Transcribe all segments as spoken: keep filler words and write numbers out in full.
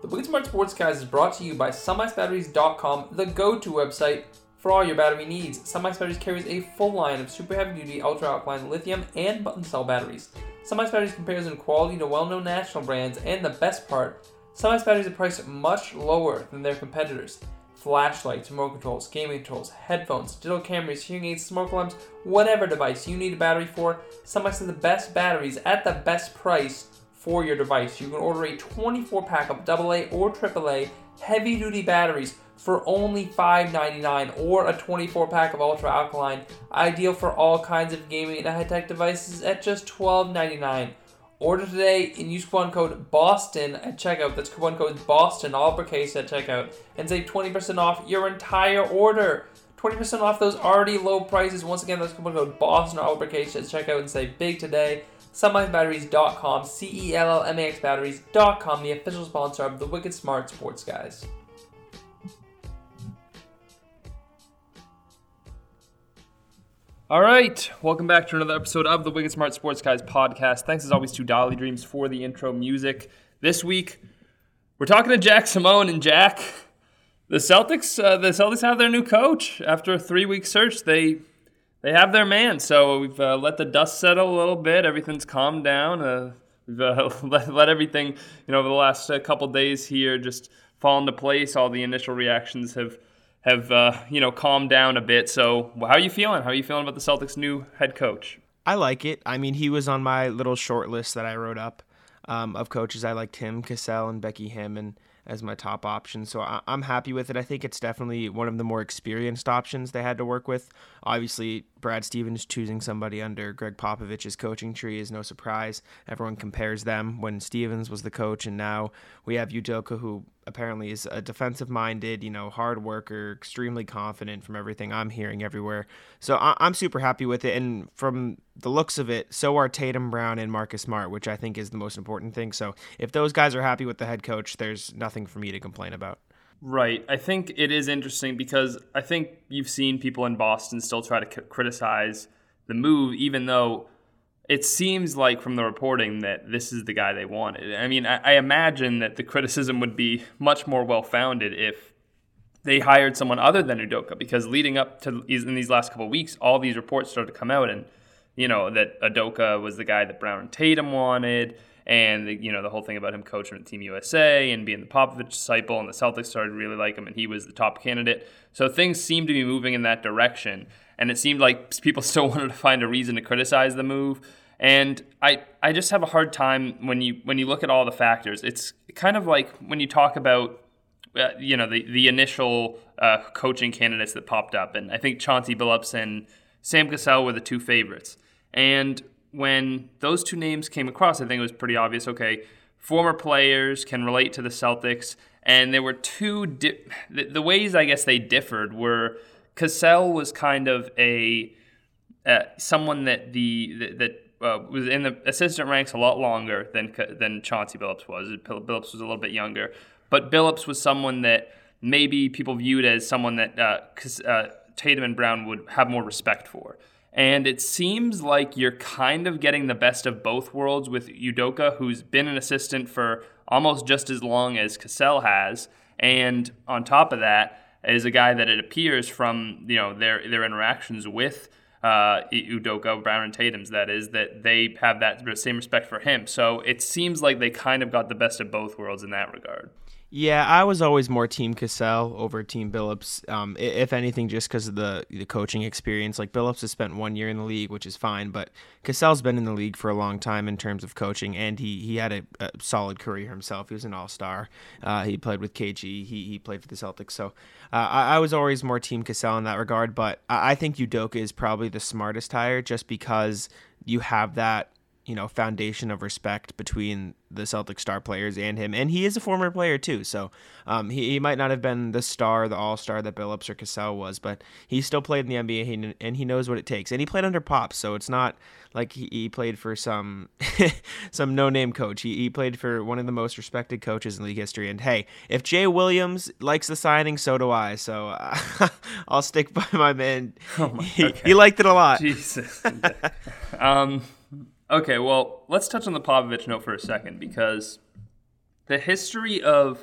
The Wicked Smart Sports Guys is brought to you by Sun Ice Batteries dot com, the go-to website for all your battery needs. Sun Ice Batteries carries a full line of super heavy-duty, ultra-alkaline lithium and button cell batteries. Sun Ice Batteries compares in quality to well-known national brands, and the best part, Sun Ice Batteries are priced much lower than their competitors. Flashlights, remote controls, gaming controls, headphones, digital cameras, hearing aids, smoke alarms, whatever device you need a battery for, Sun Ice has the best batteries at the best price for your device. You can order a twenty-four pack of double A or triple A heavy-duty batteries for only five ninety-nine, or a twenty-four pack of ultra-alkaline, ideal for all kinds of gaming and high-tech devices at just twelve ninety-nine. Order today and use coupon code BOSTON at checkout. That's coupon code BOSTON, all uppercase at checkout, and save twenty percent off your entire order. twenty percent off those already low prices. Once again, that's coupon code BOSTON, all uppercase at checkout, and save big today. Sun Ice Batteries dot com, C E L L M A X Batteries dot com, the official sponsor of the Wicked Smart Sports Guys. All right, welcome back to another episode of the Wicked Smart Sports Guys podcast. Thanks as always to Dolly Dreams for the intro music. This week, we're talking to Jack Simone, and Jack, the Celtics, uh, the Celtics have their new coach. After a three-week search, they they have their man. So we've uh, let the dust settle a little bit. Everything's calmed down. Uh, we've uh, let, let everything, you know, over the last uh, couple days here just fall into place. All the initial reactions have have, uh, you know, calmed down a bit. So how are you feeling? How are you feeling about the Celtics' new head coach? I like it. I mean, he was on my little short list that I wrote up um, of coaches. I liked him, Cassell, and Becky Hammon as my top options. So I- I'm happy with it. I think it's definitely one of the more experienced options they had to work with. Obviously, Brad Stevens choosing somebody under Greg Popovich's coaching tree is no surprise. Everyone compares them when Stevens was the coach, and now we have Udoka, who apparently is a defensive-minded, you know, hard worker, extremely confident from everything I'm hearing everywhere. So I- I'm super happy with it, and from the looks of it, so are Tatum, Brown, and Marcus Smart, which I think is the most important thing. So if those guys are happy with the head coach, there's nothing for me to complain about. Right. I think it is interesting because I think you've seen people in Boston still try to c- criticize the move, even though it seems like from the reporting that this is the guy they wanted. I mean, I, I imagine that the criticism would be much more well-founded if they hired someone other than Udoka, because leading up to in these last couple of weeks, all these reports started to come out, and you know that Udoka was the guy that Brown and Tatum wanted, and the, you know the whole thing about him coaching at Team U S A and being the Popovich disciple, and the Celtics started to really like him, and he was the top candidate. So things seemed to be moving in that direction, and it seemed like people still wanted to find a reason to criticize the move. And I, I just have a hard time when you when you look at all the factors. It's kind of like when you talk about uh, you know the the initial uh, coaching candidates that popped up, and I think Chauncey Billups and Sam Cassell were the two favorites. And when those two names came across, I think it was pretty obvious, okay, former players can relate to the Celtics, and there were two, di- the, the ways I guess they differed were Cassell was kind of a, uh, someone that the, that, that uh, was in the assistant ranks a lot longer than than Chauncey Billups was. Billups was a little bit younger, but Billups was someone that maybe people viewed as someone that uh, uh, Tatum and Brown would have more respect for. And it seems like you're kind of getting the best of both worlds with Udoka, who's been an assistant for almost just as long as Cassell has, and on top of that, is a guy that it appears from you know their their interactions with uh, Udoka, Brown, and Tatum's, that is, that they have that same respect for him. So it seems like they kind of got the best of both worlds in that regard. Yeah, I was always more Team Cassell over Team Billups, um, if anything, just because of the, the coaching experience. Like, Billups has spent one year in the league, which is fine, but Cassell's been in the league for a long time in terms of coaching, and he, he had a, a solid career himself. He was an all-star. Uh, he played with K G. He he played for the Celtics. So uh, I, I was always more Team Cassell in that regard, but I, I think Udoka is probably the smartest hire just because you have that, you know, foundation of respect between the Celtic star players and him. And he is a former player too. So um, he, he might not have been the star, the all-star that Billups or Cassell was, but he still played in the N B A and he knows what it takes. And he played under Pops, so it's not like he, he played for some some no-name coach. He, he played for one of the most respected coaches in league history. And hey, if Jay Williams likes the signing, so do I. So uh, I'll stick by my man. Oh my, okay. he, he liked it a lot. Jesus. um. Okay, well, let's touch on the Popovich note for a second, because the history of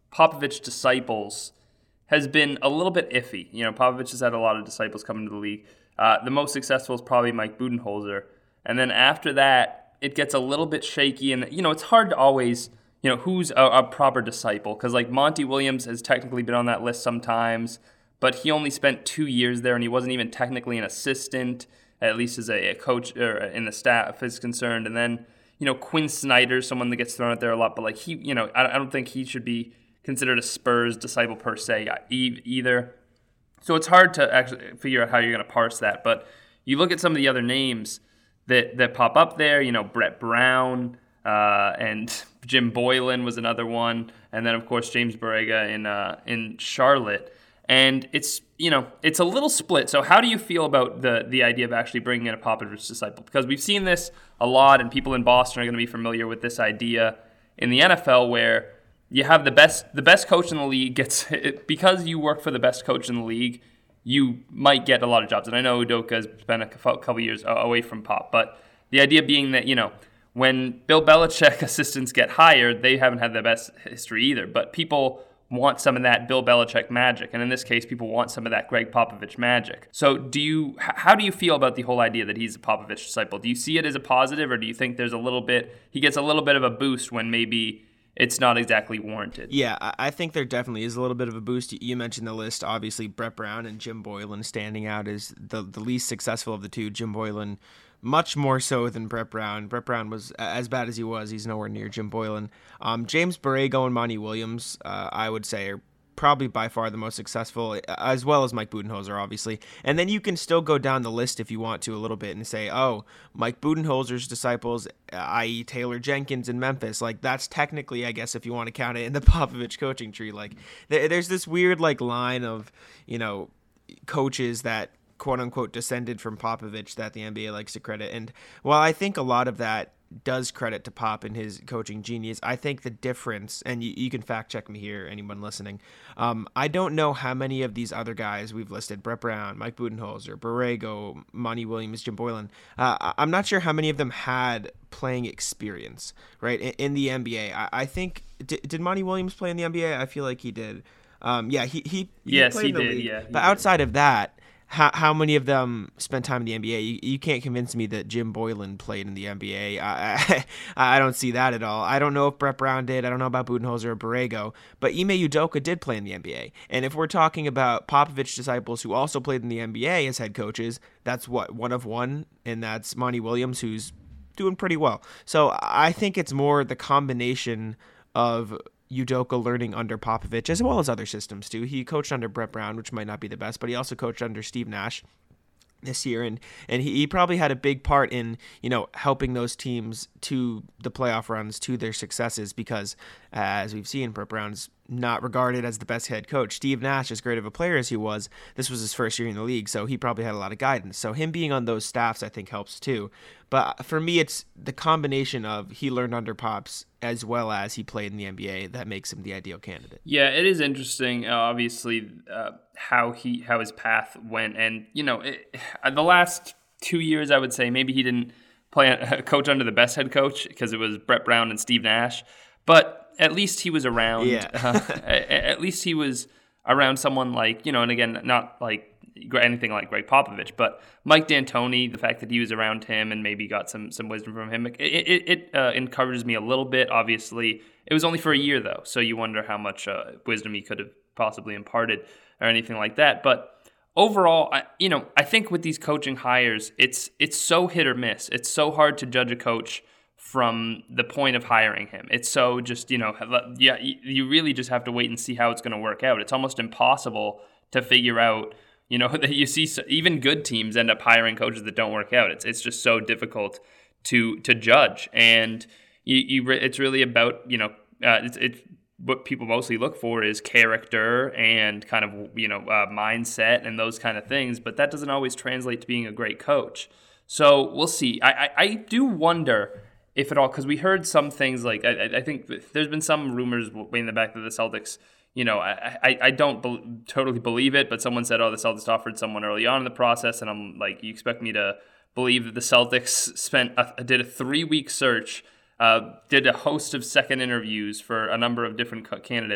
Popovich disciples has been a little bit iffy. You know, Popovich has had a lot of disciples come into the league. Uh, the most successful is probably Mike Budenholzer. And then after that, it gets a little bit shaky. And, you know, it's hard to always, you know, who's a, a proper disciple. Because, like, Monty Williams has technically been on that list sometimes, but he only spent two years there, and he wasn't even technically an assistant, at least as a, a coach or in the staff is concerned. And then, you know, Quinn Snyder, someone that gets thrown out there a lot, but, like, he, you know, I, I don't think he should be considered a Spurs disciple per se either. So it's hard to actually figure out how you're going to parse that. But you look at some of the other names that, that pop up there, you know, Brett Brown uh, and Jim Boylan was another one. And then, of course, James Borrega in uh, in Charlotte. And it's, you know, it's a little split. So how do you feel about the the idea of actually bringing in a Popovich disciple? Because we've seen this a lot, and people in Boston are going to be familiar with this idea in the N F L where you have the best the best coach in the league gets, because you work for the best coach in the league, you might get a lot of jobs. And I know Udoka has spent a couple years away from Pop, but the idea being that, you know, when Bill Belichick assistants get hired, they haven't had the best history either, but people want some of that Bill Belichick magic. And in this case, people want some of that Greg Popovich magic. So do you, how do you feel about the whole idea that he's a Popovich disciple? Do you see it as a positive, or do you think there's a little bit, he gets a little bit of a boost when maybe it's not exactly warranted? Yeah, I think there definitely is a little bit of a boost. You mentioned the list, obviously Brett Brown and Jim Boylan standing out as the, the least successful of the two. Jim Boylan much more so than Brett Brown. Brett Brown was, as bad as he was, he's nowhere near Jim Boylan. Um, James Borrego and Monty Williams, uh, I would say, are probably by far the most successful, as well as Mike Budenholzer, obviously. And then you can still go down the list if you want to a little bit and say, oh, Mike Budenholzer's disciples, that is. Taylor Jenkins in Memphis. Like, that's technically, I guess, if you want to count it in the Popovich coaching tree. Like, th- there's this weird, like, line of, you know, coaches that quote-unquote descended from Popovich that the N B A likes to credit. And while I think a lot of that does credit to Pop and his coaching genius, I think the difference, and you, you can fact check me here, anyone listening, um, I don't know how many of these other guys we've listed, Brett Brown, Mike Budenholzer, Borrego, Monty Williams, Jim Boylan, uh, I'm not sure how many of them had playing experience, right, in, in the N B A. I, I think, did, did Monty Williams play in the N B A? I feel like he did. Um, yeah, he, he, he yes, played he in the did, league. yeah. But did. outside of that, How how many of them spent time in the N B A? You, you can't convince me that Jim Boylan played in the N B A. I, I I don't see that at all. I don't know if Brett Brown did. I don't know about Budenholzer or Borrego, but Ime Udoka did play in the N B A. And if we're talking about Popovich disciples who also played in the N B A as head coaches, that's what, one of one, and that's Monty Williams, who's doing pretty well. So I think it's more the combination of Udoka learning under Popovich, as well as other systems too. He coached under Brett Brown, which might not be the best, but he also coached under Steve Nash this year, and and he, he probably had a big part in, you know, helping those teams to the playoff runs, to their successes, because uh, as we've seen, Brett Brown's not regarded as the best head coach. Steve Nash, as great of a player as he was, this was his first year in the league, so he probably had a lot of guidance. So him being on those staffs, I think, helps too. But for me, it's the combination of he learned under Pops as well as he played in the N B A that makes him the ideal candidate. Yeah, it is interesting, uh, obviously, uh, how he how his path went. And, you know, it, the last two years, I would say, maybe he didn't play a coach under the best head coach because it was Brett Brown and Steve Nash. But at least he was around. Yeah. uh, at least he was around someone like, you know, and again, not like anything like Greg Popovich, but Mike D'Antoni, the fact that he was around him and maybe got some some wisdom from him, it, it, it uh, encourages me a little bit. Obviously, it was only for a year, though, so you wonder how much uh, wisdom he could have possibly imparted or anything like that. But overall, I, you know, I think with these coaching hires, it's it's so hit or miss. It's so hard to judge a coach from the point of hiring him. It's so just, you know, yeah, you really just have to wait and see how it's going to work out. It's almost impossible to figure out, you know, that you see even good teams end up hiring coaches that don't work out. It's it's just so difficult to to judge, and you, you it's really about, you know, uh, it's it's what people mostly look for is character and kind of, you know, uh, mindset and those kind of things. But that doesn't always translate to being a great coach. So we'll see. I I, I do wonder if at all, because we heard some things like I, I think there's been some rumors way in the back that the Celtics, you know, I I, I don't be- totally believe it, but someone said, oh, the Celtics offered someone early on in the process, and I'm like, you expect me to believe that the Celtics spent a, did a three-week search, uh, did a host of second interviews for a number of different candidates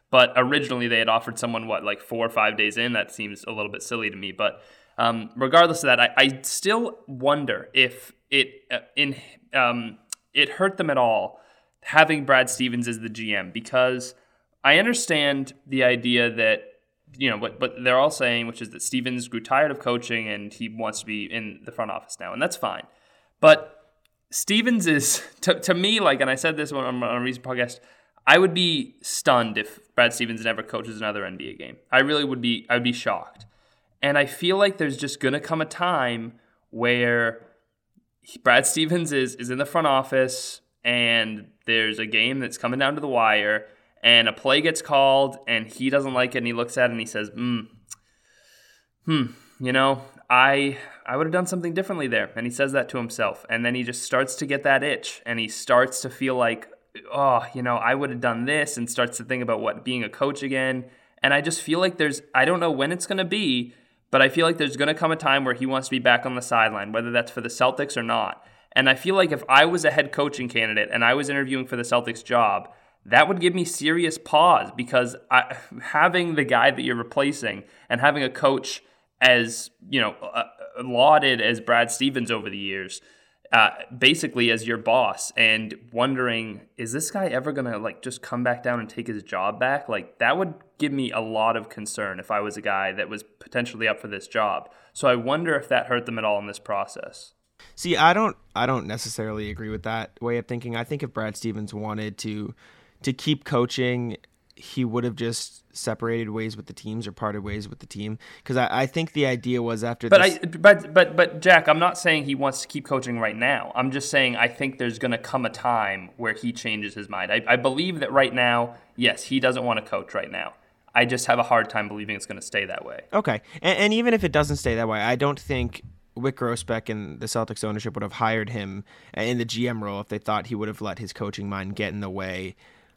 But originally they had offered someone, what, like four or five days in? That seems a little bit silly to me. But um, regardless of that, I, I still wonder if it uh, in um, it hurt them at all having Brad Stevens as the G M, because I understand the idea that, you know, what, what they're all saying, which is that Stevens grew tired of coaching and he wants to be in the front office now, and that's fine. But Stevens is, to, to me, like, and I said this on, on a recent podcast, I would be stunned if Brad Stevens never coaches another N B A game. I really would be, I would be shocked. And I feel like there's just going to come a time where Brad Stevens is, is in the front office and there's a game that's coming down to the wire and a play gets called and he doesn't like it and he looks at it and he says, hmm, hmm, you know, I I would have done something differently there. And he says that to himself. And then he just starts to get that itch and he starts to feel like, oh, you know, I would have done this, and starts to think about what being a coach again. And I just feel like there's, I don't know when it's going to be, but I feel like there's going to come a time where he wants to be back on the sideline, whether that's for the Celtics or not. And I feel like if I was a head coaching candidate and I was interviewing for the Celtics job, that would give me serious pause, because I, having the guy that you're replacing and having a coach as, you know, uh, lauded as Brad Stevens over the years, uh, basically as your boss, and wondering, is this guy ever going to like just come back down and take his job back? Like, that would give me a lot of concern if I was a guy that was potentially up for this job. So I wonder if that hurt them at all in this process. See, I don't I don't necessarily agree with that way of thinking. I think if Brad Stevens wanted to to keep coaching, he would have just separated ways with the teams or parted ways with the team. Because I, I think the idea was after but this... I, but, but, but, Jack, I'm not saying he wants to keep coaching right now. I'm just saying I think there's going to come a time where he changes his mind. I, I believe that right now, yes, he doesn't want to coach right now. I just have a hard time believing it's going to stay that way. Okay. And, and even if it doesn't stay that way, I don't think Wyc Grousbeck and the Celtics ownership would have hired him in the G M role if they thought he would have let his coaching mind get in the way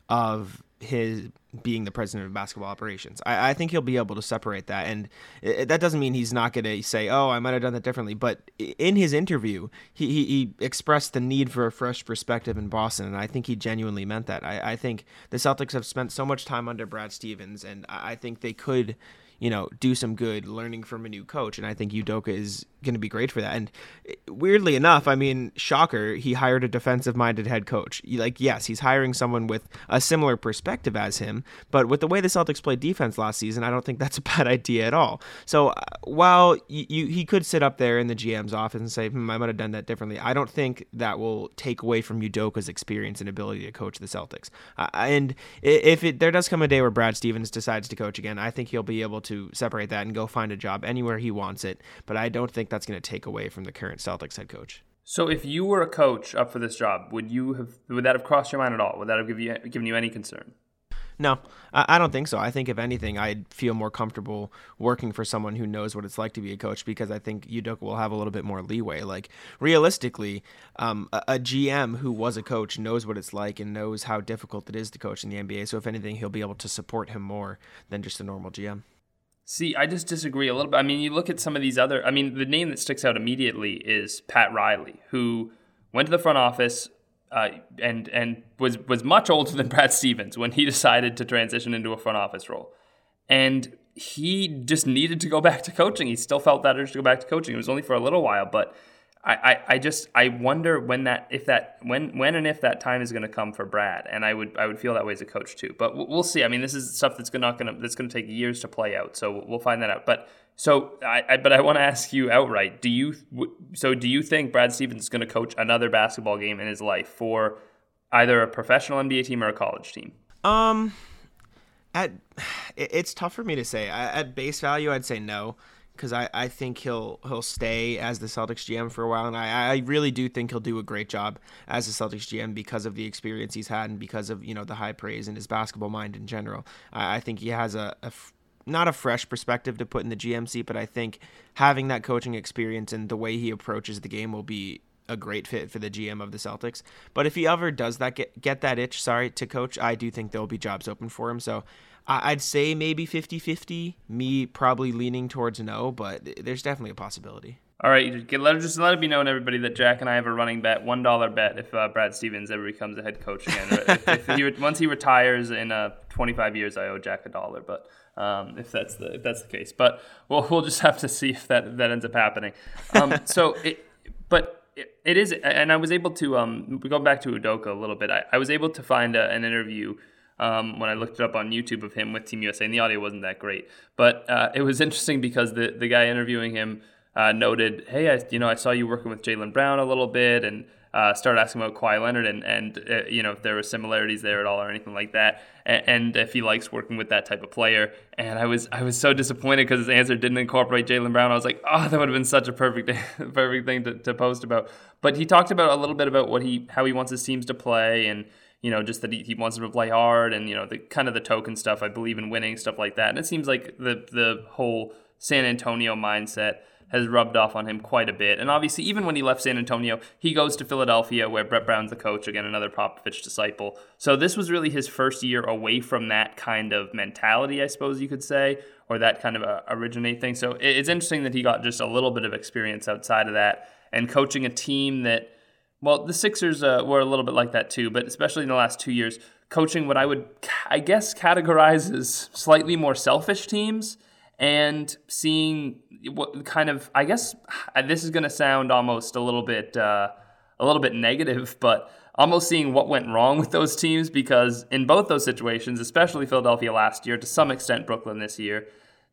of his being the president of basketball operations. I, I think he'll be able to separate that. And it, that doesn't mean he's not going to say, oh, I might have done that differently. But in his interview, he, he, he expressed the need for a fresh perspective in Boston. And I think he genuinely meant that. I, I think the Celtics have spent so much time under Brad Stevens, and I think they could, you know, do some good learning from a new coach. And I think Udoka is going to be great for that. And weirdly enough, I mean, shocker, he hired a defensive-minded head coach. Like, yes, he's hiring someone with a similar perspective as him, but with the way the Celtics played defense last season, I don't think that's a bad idea at all. So uh, while you, you, he could sit up there in the G M's office and say, hmm, I might have done that differently, I don't think that will take away from Udoka's experience and ability to coach the Celtics. Uh, and if it, there does come a day where Brad Stevens decides to coach again, I think he'll be able to separate that and go find a job anywhere he wants it. But I don't think that's going to take away from the current Celtics head coach. So if you were a coach up for this job, would you have would that have crossed your mind at all? Would that have given you, given you any concern? No, I don't think so. I think if anything, I'd feel more comfortable working for someone who knows what it's like to be a coach, because I think Udoka will have a little bit more leeway. Like, realistically, um, a, a G M who was a coach knows what it's like and knows how difficult it is to coach in the N B A. So if anything, he'll be able to support him more than just a normal G M. See, I just disagree a little bit. I mean, you look at some of these other, I mean, the name that sticks out immediately is Pat Riley, who went to the front office uh, and and was, was much older than Brad Stevens when he decided to transition into a front office role. And he just needed to go back to coaching. He still felt that urge to go back to coaching. It was only for a little while, but I, I, I just I wonder when that if that when when and if that time is going to come for Brad, and I would I would feel that way as a coach too. But we'll see. I mean, this is stuff that's not going to that's going to take years to play out. So we'll find that out. But so I, I but I want to ask you outright: Do you so do you think Brad Stevens is going to coach another basketball game in his life for either a professional N B A team or a college team? Um, at it's tough for me to say. At base value, I'd say no, because I, I think he'll he'll stay as the Celtics G M for a while, and I, I really do think he'll do a great job as the Celtics G M because of the experience he's had and because of, you know, the high praise and his basketball mind in general. I, I think he has a, a not a fresh perspective to put in the G M seat, but I think having that coaching experience and the way he approaches the game will be a great fit for the G M of the Celtics. But if he ever does that get get that itch, sorry, to coach, I do think there'll be jobs open for him. So I'd say maybe fifty-fifty, me probably leaning towards no, but there's definitely a possibility. All right, let, just let it be known, everybody, that Jack and I have a running bet, one dollar bet, if uh, Brad Stevens ever becomes a head coach again. if, if he, once he retires in uh, twenty-five years I owe Jack a dollar, but um, if that's the if that's the case, but we'll we'll just have to see if that that ends up happening. Um, so it, but it, it is, and I was able to um going back to Udoka a little bit. I, I was able to find a, an interview. Um, when I looked it up on YouTube of him with Team U S A, and the audio wasn't that great, but uh, it was interesting because the the guy interviewing him uh, noted, "Hey, I, you know, I saw you working with Jaylen Brown a little bit," and uh, started asking about Kawhi Leonard and and uh, you know if there were similarities there at all or anything like that, and, and if he likes working with that type of player. And I was I was so disappointed because his answer didn't incorporate Jaylen Brown. I was like, oh, that would have been such a perfect perfect thing to, to post about. But he talked about a little bit about what he how he wants his teams to play and. You know, just that he, he wants them to play hard and, you know, the kind of the token stuff. I believe in winning, stuff like that. And it seems like the the whole San Antonio mindset has rubbed off on him quite a bit. And obviously, even when he left San Antonio, he goes to Philadelphia where Brett Brown's the coach, again, another Popovich disciple. So this was really his first year away from that kind of mentality, I suppose you could say, or that kind of a originate thing. So it's interesting that he got just a little bit of experience outside of that and coaching a team that, well, the Sixers uh, were a little bit like that too, but especially in the last two years, coaching what I would, I guess, categorize as slightly more selfish teams and seeing what kind of, I guess, this is going to sound almost a little bit, uh, a little bit negative, but almost seeing what went wrong with those teams because in both those situations, especially Philadelphia last year, to some extent Brooklyn this year,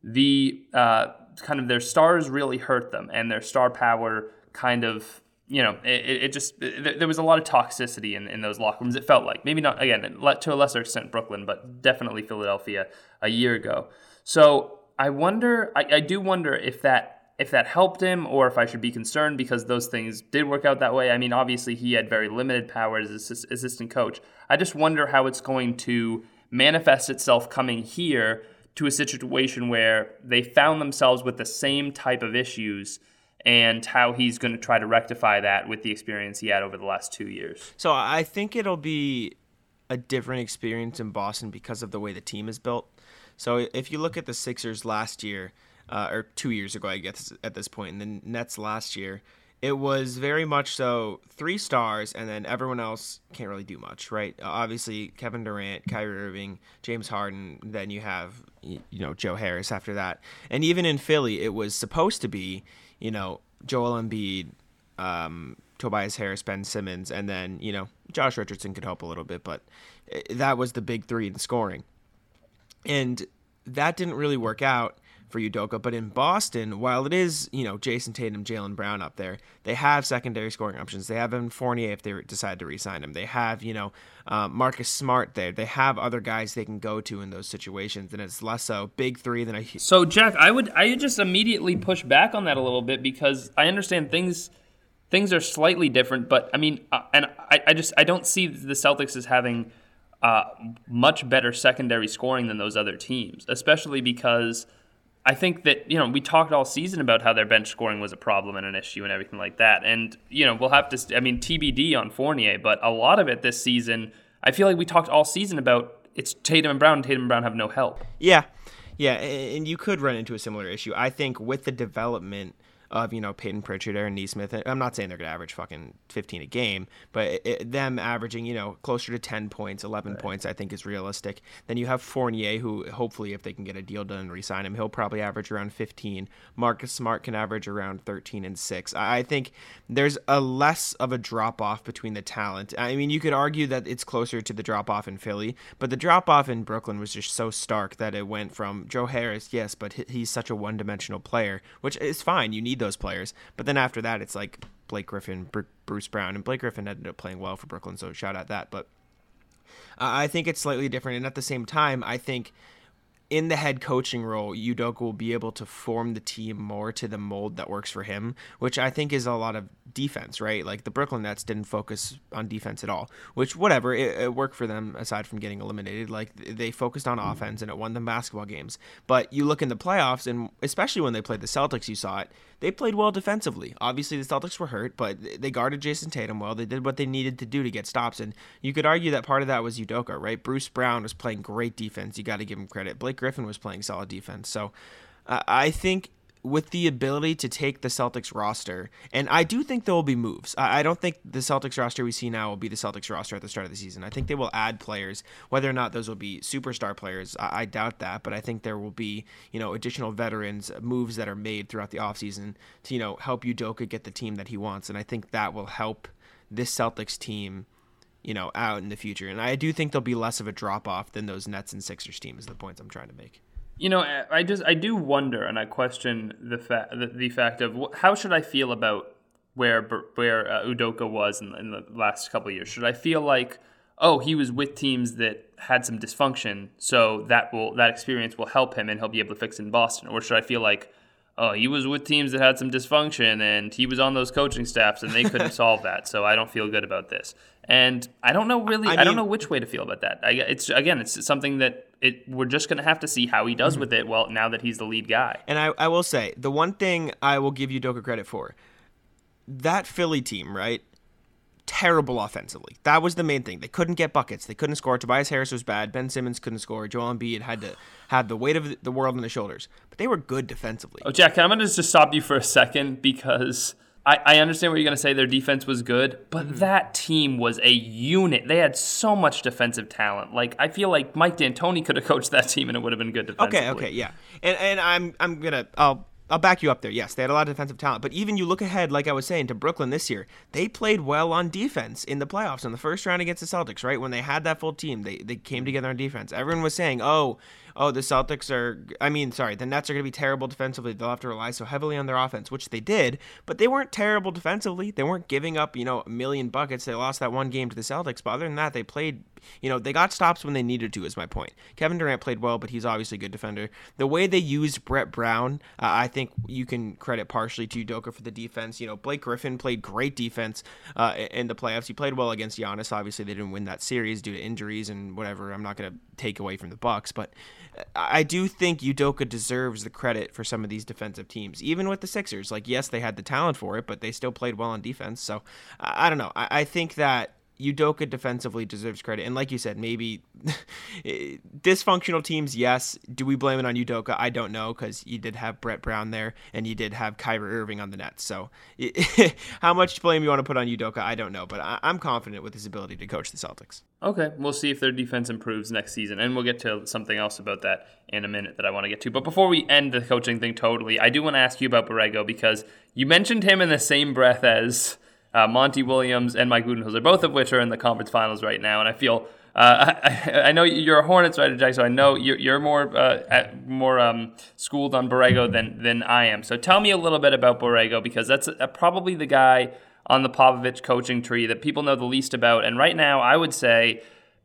the uh, kind of their stars really hurt them and their star power kind of. You know, it, it just, it, there was a lot of toxicity in, in those locker rooms, it felt like. Maybe not, again, to a lesser extent Brooklyn, but definitely Philadelphia a year ago. So I wonder, I, I do wonder if that if that helped him or if I should be concerned because those things did work out that way. I mean, obviously he had very limited power as assist, assistant coach. I just wonder how it's going to manifest itself coming here to a situation where they found themselves with the same type of issues and how he's going to try to rectify that with the experience he had over the last two years. So I think it'll be a different experience in Boston because of the way the team is built. So if you look at the Sixers last year, uh, or two years ago, I guess at this point, and the Nets last year, it was very much so three stars, and then everyone else can't really do much, right? Uh, obviously, Kevin Durant, Kyrie Irving, James Harden, then you have, you know, Joe Harris after that. And even in Philly, it was supposed to be, you know, Joel Embiid, um, Tobias Harris, Ben Simmons, and then, you know, Josh Richardson could help a little bit, but that was the big three in scoring. And that didn't really work out for Udoka, but in Boston, while it is, you know, Jason Tatum, Jaylen Brown up there, they have secondary scoring options. They have Evan Fournier if they decide to re-sign him. They have, you know, uh, Marcus Smart there. They have other guys they can go to in those situations, and it's less so big three than a. So Jack, I would I would just immediately push back on that a little bit because I understand things things are slightly different, but I mean, uh, and I, I just I don't see the Celtics as having uh, much better secondary scoring than those other teams, especially because. I think that, you know, we talked all season about how their bench scoring was a problem and an issue and everything like that. And, you know, we'll have to, I mean, T B D on Fournier, but a lot of it this season, I feel like we talked all season about it's Tatum and Brown, and Tatum and Brown have no help. Yeah. Yeah. And you could run into a similar issue. I think with the development of, you know, Peyton Pritchard, Aaron Nesmith, I'm not saying they're going to average fucking fifteen a game, but it, it, them averaging, you know, closer to ten points, eleven right. points, I think is realistic. Then you have Fournier, who hopefully if they can get a deal done and re-sign him, he'll probably average around fifteen. Marcus Smart can average around thirteen and six. I think there's a less of a drop-off between the talent. I mean, you could argue that it's closer to the drop-off in Philly, but the drop-off in Brooklyn was just so stark that it went from Joe Harris, yes, but he's such a one-dimensional player, which is fine. You need those players, but then after that it's like Blake Griffin, Br- Bruce Brown, and Blake Griffin ended up playing well for Brooklyn, so shout out that. But uh, I think it's slightly different, and at the same time I think in the head coaching role, Udoka will be able to form the team more to the mold that works for him, which I think is a lot of defense, right? Like the Brooklyn Nets didn't focus on defense at all, which whatever, it, it worked for them aside from getting eliminated. Like they focused on offense and it won them basketball games. But you look in the playoffs, and especially when they played the Celtics, you saw it, they played well defensively. Obviously the Celtics were hurt, but they guarded Jason Tatum well. They did what they needed to do to get stops, and you could argue that part of that was Udoka, right? Bruce Brown was playing great defense. You got to give him credit. Blake Griffin was playing solid defense. So uh, I think with the ability to take the Celtics roster, and I do think there will be moves. I, I don't think the Celtics roster we see now will be the Celtics roster at the start of the season. I think they will add players. Whether or not those will be superstar players, I, I doubt that, but I think there will be, you know, additional veterans, moves that are made throughout the offseason to, you know, help Udoka get the team that he wants, and I think that will help this Celtics team, you know, out in the future. And I do think there'll be less of a drop-off than those Nets and Sixers team is the points I'm trying to make. You know, I just I do wonder, and I question the fact the, the fact of how should I feel about where where uh, Udoka was in, in the last couple of years. Should I feel like, oh, he was with teams that had some dysfunction, so that will that experience will help him and he'll be able to fix it in Boston, or should I feel like, oh, he was with teams that had some dysfunction and he was on those coaching staffs and they couldn't solve that, so I don't feel good about this. And I don't know really, I, mean, I don't know which way to feel about that. I, it's again, it's something that it we're just going to have to see how he does mm-hmm. with it. Well, now that he's the lead guy. And I, I will say the one thing I will give Udoka credit for, that Philly team, right? Terrible offensively. That was the main thing. They couldn't get buckets. They couldn't score. Tobias Harris was bad. Ben Simmons couldn't score. Joel Embiid had to have the weight of the world on his shoulders. But they were good defensively. Oh, Jack, I'm going to just stop you for a second because I, I understand what you're going to say. Their defense was good, but mm-hmm. that team was a unit. They had so much defensive talent. Like, I feel like Mike D'Antoni could have coached that team and it would have been good defensively. Okay, okay, yeah. And and I'm I'm going to I'll I'll back you up there. Yes, they had a lot of defensive talent, but even you look ahead, like I was saying, to Brooklyn this year, they played well on defense in the playoffs in the first round against the Celtics, right? When they had that full team, they they came together on defense. Everyone was saying, oh, oh, the Celtics are, I mean, sorry, the Nets are going to be terrible defensively. They'll have to rely so heavily on their offense, which they did, but they weren't terrible defensively. They weren't giving up, you know, a million buckets. They lost that one game to the Celtics, but other than that, they played, you know, they got stops when they needed to, is my point. Kevin Durant played well, but he's obviously a good defender. The way they used Brett Brown, uh, I think you can credit partially to Udoka for the defense. You know, Blake Griffin played great defense uh, in the playoffs. He played well against Giannis. Obviously, they didn't win that series due to injuries and whatever. I'm not going to take away from the Bucks, but I do think Udoka deserves the credit for some of these defensive teams, even with the Sixers. Like, yes, they had the talent for it, but they still played well on defense. So, I, I don't know. I, I think that Udoka defensively deserves credit. And like you said, maybe dysfunctional teams, yes. Do we blame it on Udoka? I don't know, because you did have Brett Brown there, and you did have Kyrie Irving on the Nets. So how much blame you want to put on Udoka, I don't know. But I- I'm confident with his ability to coach the Celtics. Okay, we'll see if their defense improves next season. And we'll get to something else about that in a minute that I want to get to. But before we end the coaching thing totally, I do want to ask you about Borrego, because you mentioned him in the same breath as Uh, Monty Williams and Mike Budenholzer, both of which are in the conference finals right now. And I feel, uh, I, I know you're a Hornets writer, Jack, so I know you're, you're more uh, at, more um, schooled on Borrego than, than I am. So tell me a little bit about Borrego, because that's uh, probably the guy on the Popovich coaching tree that people know the least about. And right now, I would say,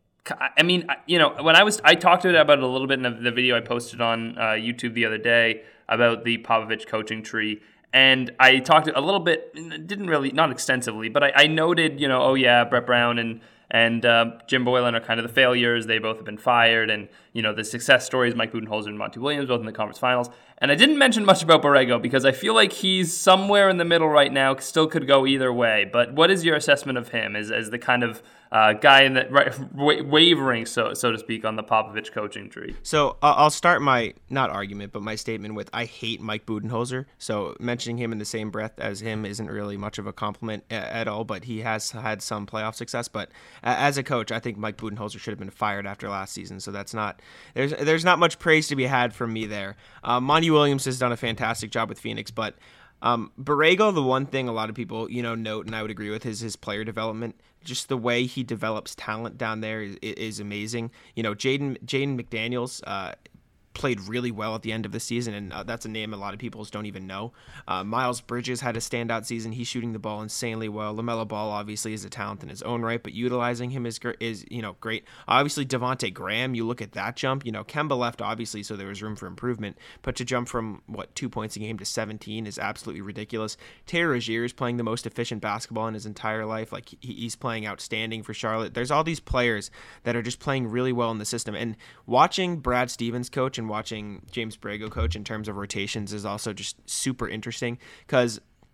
I mean, you know, when I was, I talked about it a little bit in the, the video I posted on uh, YouTube the other day about the Popovich coaching tree. And I talked a little bit, didn't really, not extensively, but I, I noted, you know, oh yeah, Brett Brown and and uh, Jim Boylan are kind of the failures. They both have been fired. And, you know, the success stories, Mike Budenholzer and Monty Williams, both in the conference finals. And I didn't mention much about Borrego, because I feel like he's somewhere in the middle right now, still could go either way. But what is your assessment of him as, as the kind of uh, guy in that right, wa- wavering, so so to speak, on the Popovich coaching tree? So uh, I'll start my, not argument, but my statement with, I hate Mike Budenholzer. So mentioning him in the same breath as him isn't really much of a compliment a- at all, but he has had some playoff success. But uh, as a coach, I think Mike Budenholzer should have been fired after last season. So that's not, there's there's not much praise to be had from me there. Uh, Monty Williams has done a fantastic job with Phoenix, but um, Borrego, the one thing a lot of people, you know, note, and I would agree with, is his player development. Just the way he develops talent down there is, is amazing. You know, Jaden Jaden McDaniels uh, played really well at the end of the season, and uh, that's a name a lot of people just don't even know. Uh, Miles Bridges had a standout season. He's shooting the ball insanely well. LaMelo Ball obviously is a talent in his own right, but utilizing him is is you know great. Obviously Devontae Graham, you look at that jump. You know, Kemba left obviously, so there was room for improvement, but to jump from what two points a game to seventeen is absolutely ridiculous. Terry Rozier is playing the most efficient basketball in his entire life. Like he, he's playing outstanding for Charlotte. There's all these players that are just playing really well in the system, and watching Brad Stevens coach and watching James Borrego coach in terms of rotations is also just super interesting, because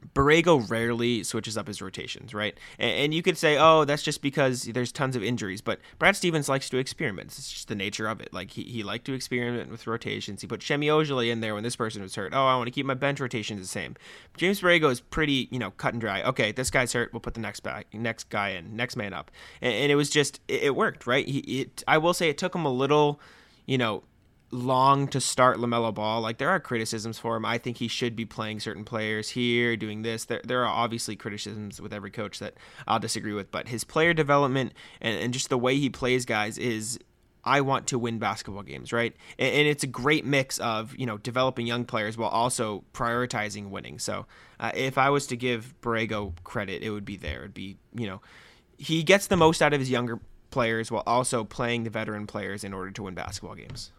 Borrego rarely switches up his rotations, right? And, and you could say, oh, that's just because there's tons of injuries. But Brad Stevens likes to experiment. It's just the nature of it. Like, he, he liked to experiment with rotations. He put Semi Ojeleye in there when this person was hurt. Oh, I want to keep my bench rotations the same. James Borrego is pretty, you know, cut and dry. Okay, this guy's hurt. We'll put the next back, next guy in, next man up. And, and it was just, it, it worked, right? He, it, I will say it took him a little, you know, long to start LaMelo Ball. Like, there are criticisms for him. I think he should be playing certain players here, doing this. There, there are obviously criticisms with every coach that I'll disagree with, but his player development and, and just the way he plays guys is, I want to win basketball games, right? And, and it's a great mix of, you know, developing young players while also prioritizing winning. So uh, if I was to give Borrego credit, it would be there. It'd be, you know, he gets the most out of his younger players while also playing the veteran players in order to win basketball games.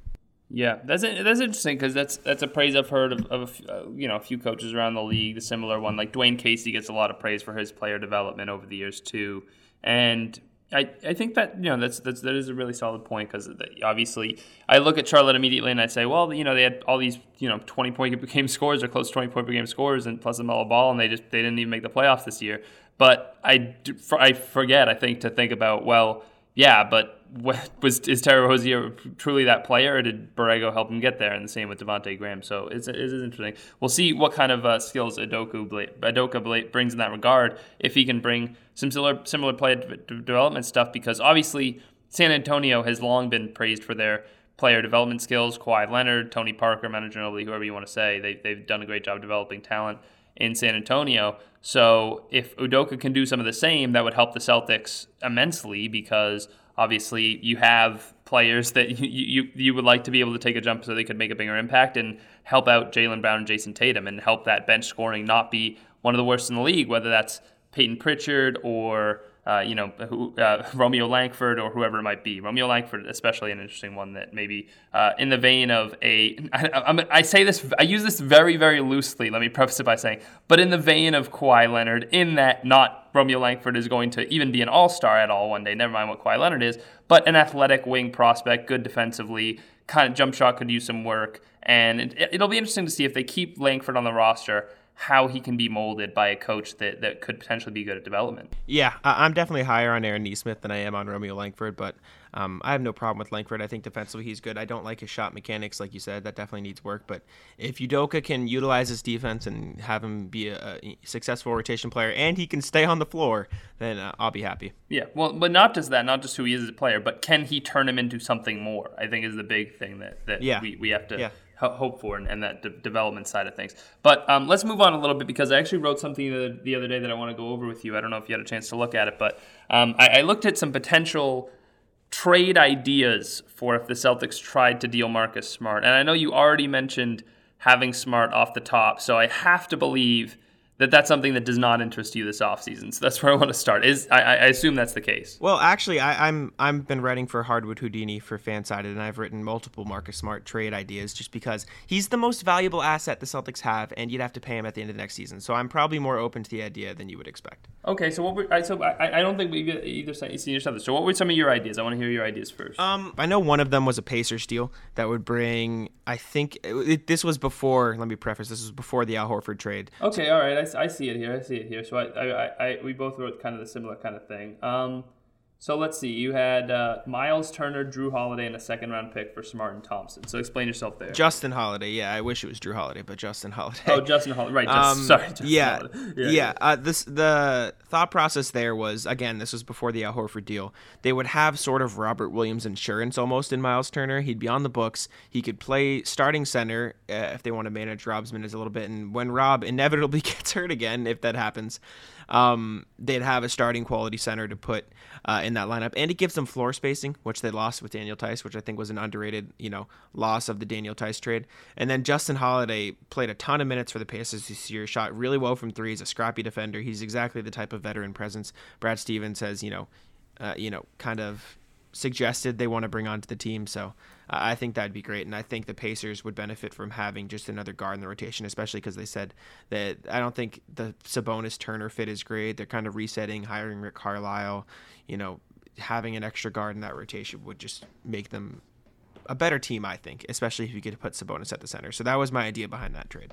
Yeah, that's that's interesting because that's that's a praise I've heard of, of uh, you know, a few coaches around the league. The similar one, like Dwayne Casey, gets a lot of praise for his player development over the years too, and I, I think that, you know, that's that's that is a really solid point because obviously I look at Charlotte immediately and I say, well, you know, they had all these, you know, twenty point per game scores or close to twenty point per game scores and plus a LaMelo Ball, and they just they didn't even make the playoffs this year. But I I forget I think to think about, well, yeah, but was is Terry Rozier truly that player, or did Borrego help him get there? And the same with Devontae Graham. So it's it is interesting. We'll see what kind of uh, skills Udoka Udoka brings in that regard. If he can bring some similar similar play d- development stuff, because obviously San Antonio has long been praised for their player development skills. Kawhi Leonard, Tony Parker, Manu Ginobili, whoever you want to say, they they've done a great job developing talent in San Antonio. So if Udoka can do some of the same, that would help the Celtics immensely, because obviously you have players that you, you you would like to be able to take a jump so they could make a bigger impact and help out Jaylen Brown and Jason Tatum and help that bench scoring not be one of the worst in the league, whether that's Peyton Pritchard or uh, you know uh, Romeo Langford or whoever it might be. Romeo Langford, especially an interesting one that maybe uh, in the vein of a I, I, I say this I use this very very loosely. Let me preface it by saying, but in the vein of Kawhi Leonard, in that not Romeo Langford is going to even be an all-star at all one day. Never mind what Kawhi Leonard is, but an athletic wing prospect, good defensively, kind of jump shot could use some work, and it, it'll be interesting to see if they keep Langford on the roster, how he can be molded by a coach that, that could potentially be good at development. Yeah, I'm definitely higher on Aaron Nesmith than I am on Romeo Langford, but um, I have no problem with Langford. I think defensively he's good. I don't like his shot mechanics, like you said. That definitely needs work. But if Udoka can utilize his defense and have him be a, a successful rotation player and he can stay on the floor, then uh, I'll be happy. Yeah, well, but not just that, not just who he is as a player, but can he turn him into something more, I think is the big thing that, that yeah. we, we have to yeah. hope for, and, and that de- development side of things. But um, let's move on a little bit, because I actually wrote something the, the other day that I want to go over with you. I don't know if you had a chance to look at it, but um, I, I looked at some potential trade ideas for if the Celtics tried to deal Marcus Smart. And I know you already mentioned having Smart off the top, so I have to believe that that's something that does not interest you this offseason. So that's where I want to start. Is I, I assume that's the case. Well, actually, I, I'm I've been writing for Hardwood Houdini for Fansided, and I've written multiple Marcus Smart trade ideas just because he's the most valuable asset the Celtics have, and you'd have to pay him at the end of the next season. So I'm probably more open to the idea than you would expect. Okay, so what were, I, so I, I don't think we either seen each other. So what were some of your ideas? I want to hear your ideas first. Um, I know one of them was a Pacers deal that would bring. I think it, it, this was before. Let me preface. This was before the Al Horford trade. Okay, all right. I, I see it here. I see it here. So I, I, I, we both wrote kind of the similar kind of thing. Um, so let's see. You had uh, Miles Turner, Drew Holiday, and a second round pick for Smart and Thompson. So explain yourself there. Justin Holiday. Yeah, I wish it was Drew Holiday, but Justin Holiday. Oh, Justin Holiday. Right. Just, um, sorry. Justin yeah, Holiday. yeah. Yeah. Uh, this the thought process there was, again, this was before the Al Horford deal. They would have sort of Robert Williams insurance almost in Miles Turner. He'd be on the books. He could play starting center uh, if they want to manage Rob's minutes a little bit. And when Rob inevitably gets hurt again, if that happens, um, they'd have a starting quality center to put uh, in that lineup. And it gives them floor spacing, which they lost with Daniel Tice, which I think was an underrated, you know, loss of the Daniel Tice trade. And then Justin Holiday played a ton of minutes for the Pacers this year, shot really well from three. He's a scrappy defender. He's exactly the type of veteran presence Brad Stevens has, you know, uh, you know, kind of suggested they want to bring onto the team. So uh, I think that'd be great. And I think the Pacers would benefit from having just another guard in the rotation, especially because they said that I don't think the Sabonis Turner fit is great. They're kind of resetting, hiring Rick Carlisle, you know, having an extra guard in that rotation would just make them a better team, I think, especially if you get to put Sabonis at the center. So that was my idea behind that trade.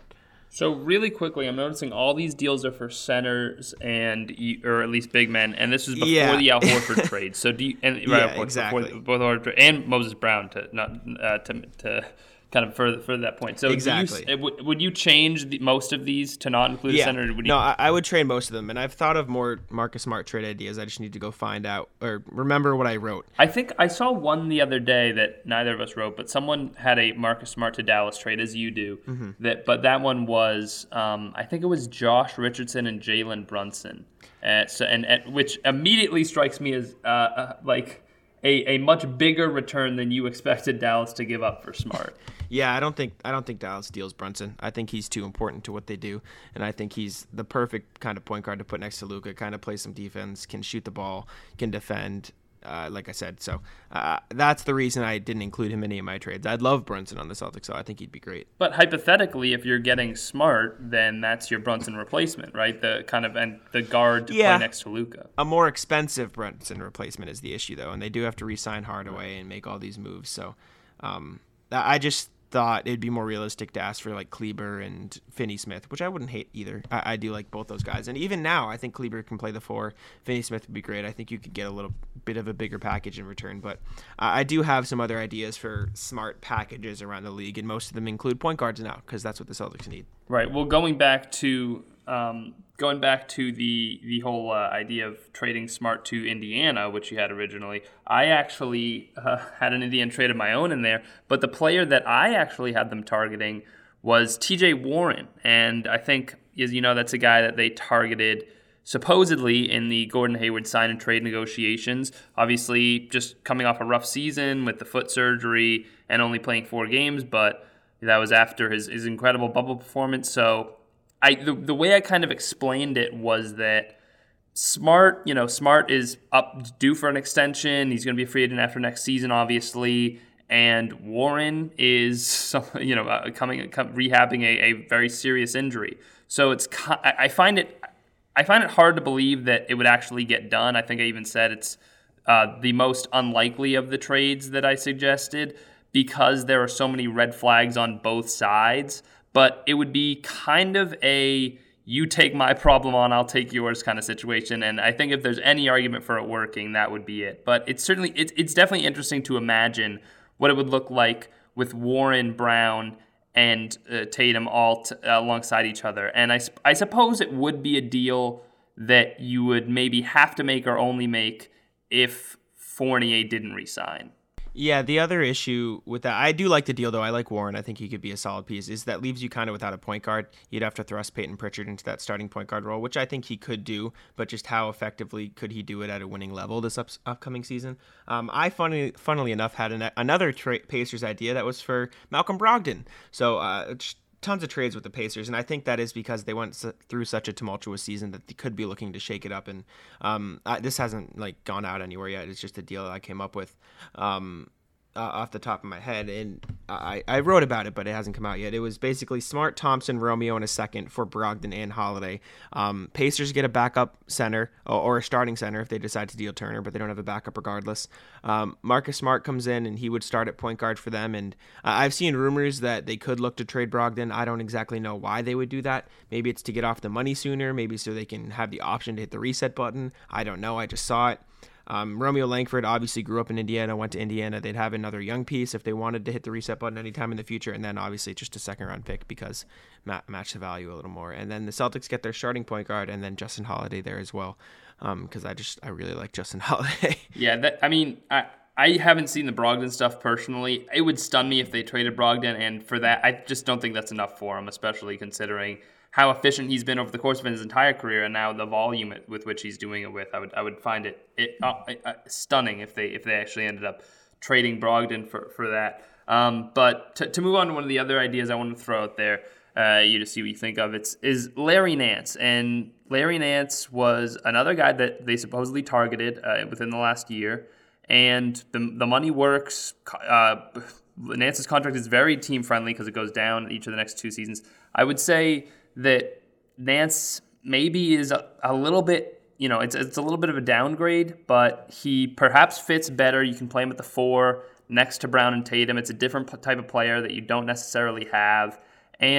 So really quickly, I'm noticing all these deals are for centers and or at least big men, and this is before Yeah. the Al Horford trade. So do you, and right, Yeah, of course, exactly. before both Horford and Moses Brown to not uh, to to kind of further further that point. So Exactly. do you, would would you change the, most of these to not include Yeah. a center? Or would you, no, I, I would trade most of them, and I've thought of more Marcus Smart trade ideas. I just need to go find out or remember what I wrote. I think I saw one the other day that neither of us wrote, but someone had a Marcus Smart to Dallas trade, as you do. Mm-hmm. That, but that one was, um, I think it was Josh Richardson and Jalen Brunson, uh, so and, and which immediately strikes me as uh, uh, like a, a much bigger return than you expected Dallas to give up for Smart. Yeah, I don't think I don't think Dallas deals Brunson. I think he's too important to what they do, and I think he's the perfect kind of point guard to put next to Luka. Kind of plays some defense, can shoot the ball, can defend. Uh, like I said, so uh, that's the reason I didn't include him in any of my trades. I'd love Brunson on the Celtics, so I think he'd be great. But hypothetically, if you're getting Smart, then that's your Brunson replacement, right? The kind of and the guard to Yeah. play next to Luka. A more expensive Brunson replacement is the issue, though, and they do have to re-sign Hardaway and make all these moves. So um, I just thought it'd be more realistic to ask for like Kleber and Finney-Smith, which I wouldn't hate either. I, I do like both those guys, and even now, I think Kleber can play the four. Finney-Smith would be great. I think you could get a little bit of a bigger package in return, but uh, I do have some other ideas for smart packages around the league, and most of them include point guards now because that's what the Celtics need. Right. Well, going back to um, going back to the the whole uh, idea of trading Smart to Indiana, which you had originally, I actually uh, had an Indiana trade of my own in there. But the player that I actually had them targeting was T J Warren, and I think, as you know, that's a guy that they targeted supposedly in the Gordon Hayward sign and trade negotiations. Obviously, just coming off a rough season with the foot surgery and only playing four games, but that was after his, his incredible bubble performance. So I the, the way I kind of explained it was that Smart, you know, Smart is up due for an extension. He's going to be a free agent after next season, obviously. And Warren is, you know, uh, coming rehabbing a, a very serious injury. So it's I find it I find it hard to believe that it would actually get done. I think I even said it's uh, the most unlikely of the trades that I suggested because there are so many red flags on both sides. But it would be kind of a you take my problem on, I'll take yours kind of situation. And I think if there's any argument for it working, that would be it. But it's certainly it's it's definitely interesting to imagine what it would look like with Warren, Brown, and uh, Tatum all t- uh, alongside each other. And I, I suppose it would be a deal that you would maybe have to make or only make if Fournier didn't resign. Yeah, the other issue with that, I do like the deal, though. I like Warren. I think he could be a solid piece. Is that leaves you kind of without a point guard. You'd have to thrust Peyton Pritchard into that starting point guard role, which I think he could do, but just how effectively could he do it at a winning level this up- upcoming season? Um, I, funnily, funnily enough, had an, another tra- Pacers idea that was for Malcolm Brogdon. So, uh, tons of trades with the Pacers, and I think that is because they went through such a tumultuous season that they could be looking to shake it up. And um, I, this hasn't like gone out anywhere yet. It's just a deal that I came up with. Um, Uh, off the top of my head, and I, I wrote about it, but it hasn't come out yet. It was basically Smart, Thompson, Romeo, and a second for Brogdon and Holiday. Um, Pacers get a backup center, or, or a starting center if they decide to deal Turner, but they don't have a backup regardless. Um, Marcus Smart comes in, and he would start at point guard for them, and uh, I've seen rumors that they could look to trade Brogdon. I don't exactly know why they would do that. Maybe it's to get off the money sooner, maybe so they can have the option to hit the reset button. I don't know. I just saw it. Um, Romeo Langford obviously grew up in Indiana, went to Indiana. They'd have another young piece if they wanted to hit the reset button anytime in the future. And then obviously just a second round pick because ma- match the value a little more. And then the Celtics get their starting point guard and then Justin Holiday there as well. Um, cause I just, I really like Justin Holiday. Yeah. That, I mean, I, I haven't seen the Brogdon stuff personally. It would stun me if they traded Brogdon. And for that, I just don't think that's enough for him, especially considering how efficient he's been over the course of his entire career, and now the volume with which he's doing it with, I would I would find it, it uh, uh, stunning if they if they actually ended up trading Brogdon for for that. Um, but to, to move on to one of the other ideas I want to throw out there, uh, you to see what you think of, it's is Larry Nance, and Larry Nance was another guy that they supposedly targeted uh, within the last year, and the the money works. Uh, Nance's contract is very team friendly because it goes down each of the next two seasons. I would say that Nance maybe is a, a little bit, you know, it's it's a little bit of a downgrade, but he perhaps fits better. You can play him at the four next to Brown and Tatum. It's a different type of player that you don't necessarily have. And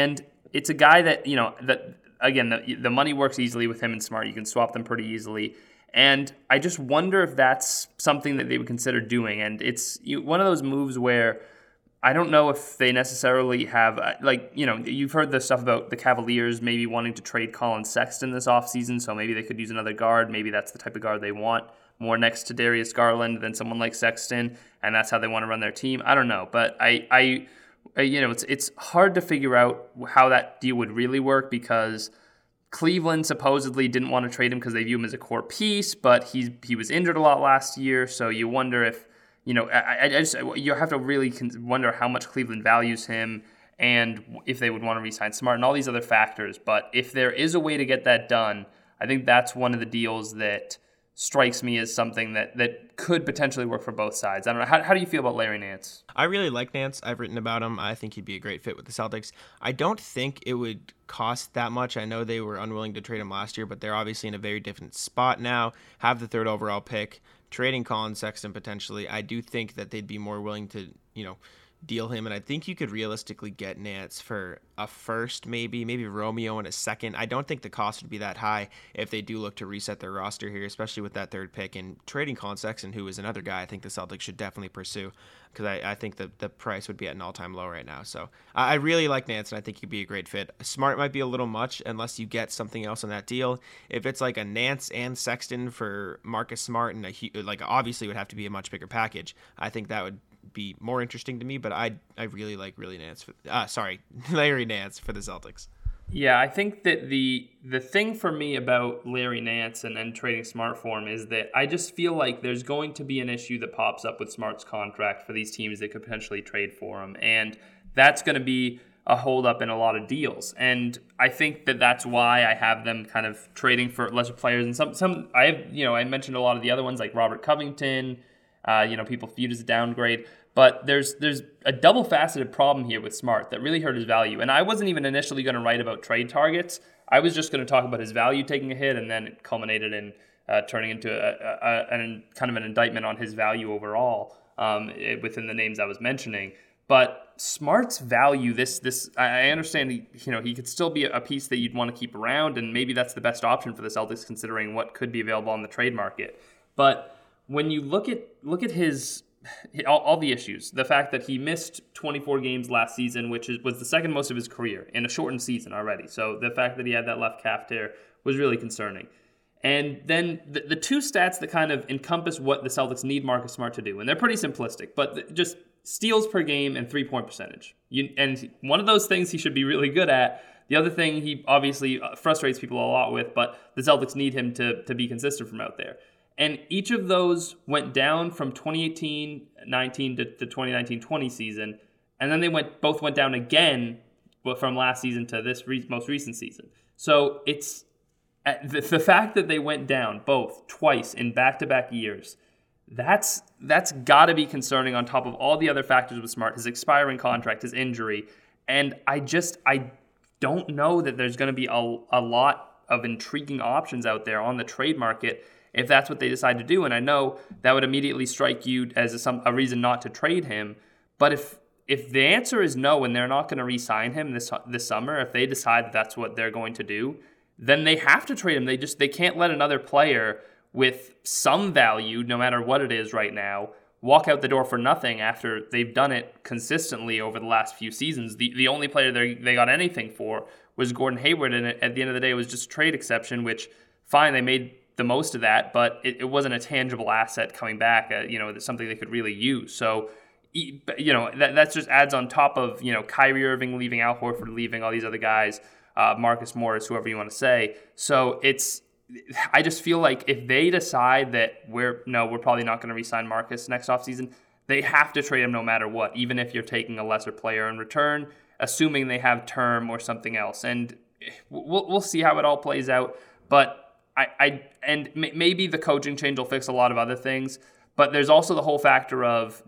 it's a guy that, you know, that again, the, the money works easily with him and Smart. You can swap them pretty easily. And I just wonder if that's something that they would consider doing. And it's you, one of those moves where I don't know if they necessarily have, like, you know, you've heard the stuff about the Cavaliers maybe wanting to trade Colin Sexton this offseason, so maybe they could use another guard. Maybe that's the type of guard they want, more next to Darius Garland than someone like Sexton, and that's how they want to run their team. I don't know, but I, I, I you know, it's it's hard to figure out how that deal would really work because Cleveland supposedly didn't want to trade him because they view him as a core piece, but he's he was injured a lot last year, so you wonder if, you know, I, I just you have to really wonder how much Cleveland values him and if they would want to re-sign Smart and all these other factors. But if there is a way to get that done, I think that's one of the deals that strikes me as something that, that could potentially work for both sides. I don't know. How, how do you feel about Larry Nance? I really like Nance. I've written about him. I think he'd be a great fit with the Celtics. I don't think it would cost that much. I know they were unwilling to trade him last year, but they're obviously in a very different spot now, have the third overall pick, trading Colin Sexton potentially. I do think that they'd be more willing to, you know, deal him, and I think you could realistically get Nance for a first, maybe, maybe Romeo and a second. I don't think the cost would be that high if they do look to reset their roster here, especially with that third pick. And trading Colin Sexton, who is another guy I think the Celtics should definitely pursue, because I, I think the, the price would be at an all-time low right now. So I, I really like Nance, and I think he'd be a great fit. Smart might be a little much unless you get something else on that deal. If it's like a Nance and Sexton for Marcus Smart, and a, like obviously it would have to be a much bigger package, I think that would be more interesting to me, but I I really like really Nance for, uh, sorry Larry Nance for the Celtics. Yeah, I think that the the thing for me about Larry Nance and then trading Smart for him is that I just feel like there's going to be an issue that pops up with Smart's contract for these teams that could potentially trade for him, and that's going to be a holdup in a lot of deals. And I think that that's why I have them kind of trading for lesser players. And some some I have you know I mentioned a lot of the other ones like Robert Covington. Uh, you know, people viewed as a downgrade. But there's there's a double-faceted problem here with Smart that really hurt his value. And I wasn't even initially going to write about trade targets. I was just going to talk about his value taking a hit, and then it culminated in uh, turning into a, a, a, a kind of an indictment on his value overall um, it, within the names I was mentioning. But Smart's value, this this I understand, he, you know, he could still be a piece that you'd want to keep around, and maybe that's the best option for the Celtics considering what could be available on the trade market. But when you look at look at his all, all the issues, the fact that he missed twenty-four games last season, which is, was the second most of his career in a shortened season already. So the fact that he had that left calf tear was really concerning. And then the, the two stats that kind of encompass what the Celtics need Marcus Smart to do, and they're pretty simplistic, but just steals per game and three-point percentage. You, and one of those things he should be really good at. The other thing he obviously frustrates people a lot with, but the Celtics need him to, to be consistent from out there. And each of those went down from twenty eighteen nineteen to the twenty nineteen twenty season, and then they went both went down again from last season to this re- most recent season. So it's the, the fact that they went down both twice in back-to-back years. That's that's got to be concerning on top of all the other factors with Smart, his expiring contract, his injury, and I just I don't know that there's going to be a, a lot of intriguing options out there on the trade market if that's what they decide to do. And I know that would immediately strike you as a, some, a reason not to trade him. But if if the answer is no and they're not going to re-sign him this this summer, if they decide that that's what they're going to do, then they have to trade him. They just they can't let another player with some value, no matter what it is right now, walk out the door for nothing after they've done it consistently over the last few seasons. The the only player they they got anything for was Gordon Hayward, and at the end of the day, it was just a trade exception, which, fine, they made the most of that, but it, it wasn't a tangible asset coming back, uh, you know, it's something they could really use. So, you know, that that just adds on top of, you know, Kyrie Irving leaving, Al Horford leaving, all these other guys, uh, Marcus Morris, whoever you want to say. So it's, I just feel like if they decide that we're, no, we're probably not going to re-sign Marcus next offseason, they have to trade him no matter what, even if you're taking a lesser player in return, assuming they have term or something else. And we'll we'll see how it all plays out. But I, I and maybe the coaching change will fix a lot of other things, but there's also the whole factor of,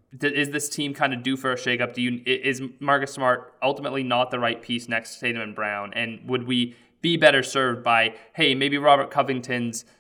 is this team kind of due for a shakeup? Do you is Marcus Smart ultimately not the right piece next to Tatum and Brown? And would we be better served by, hey, maybe Robert Covington's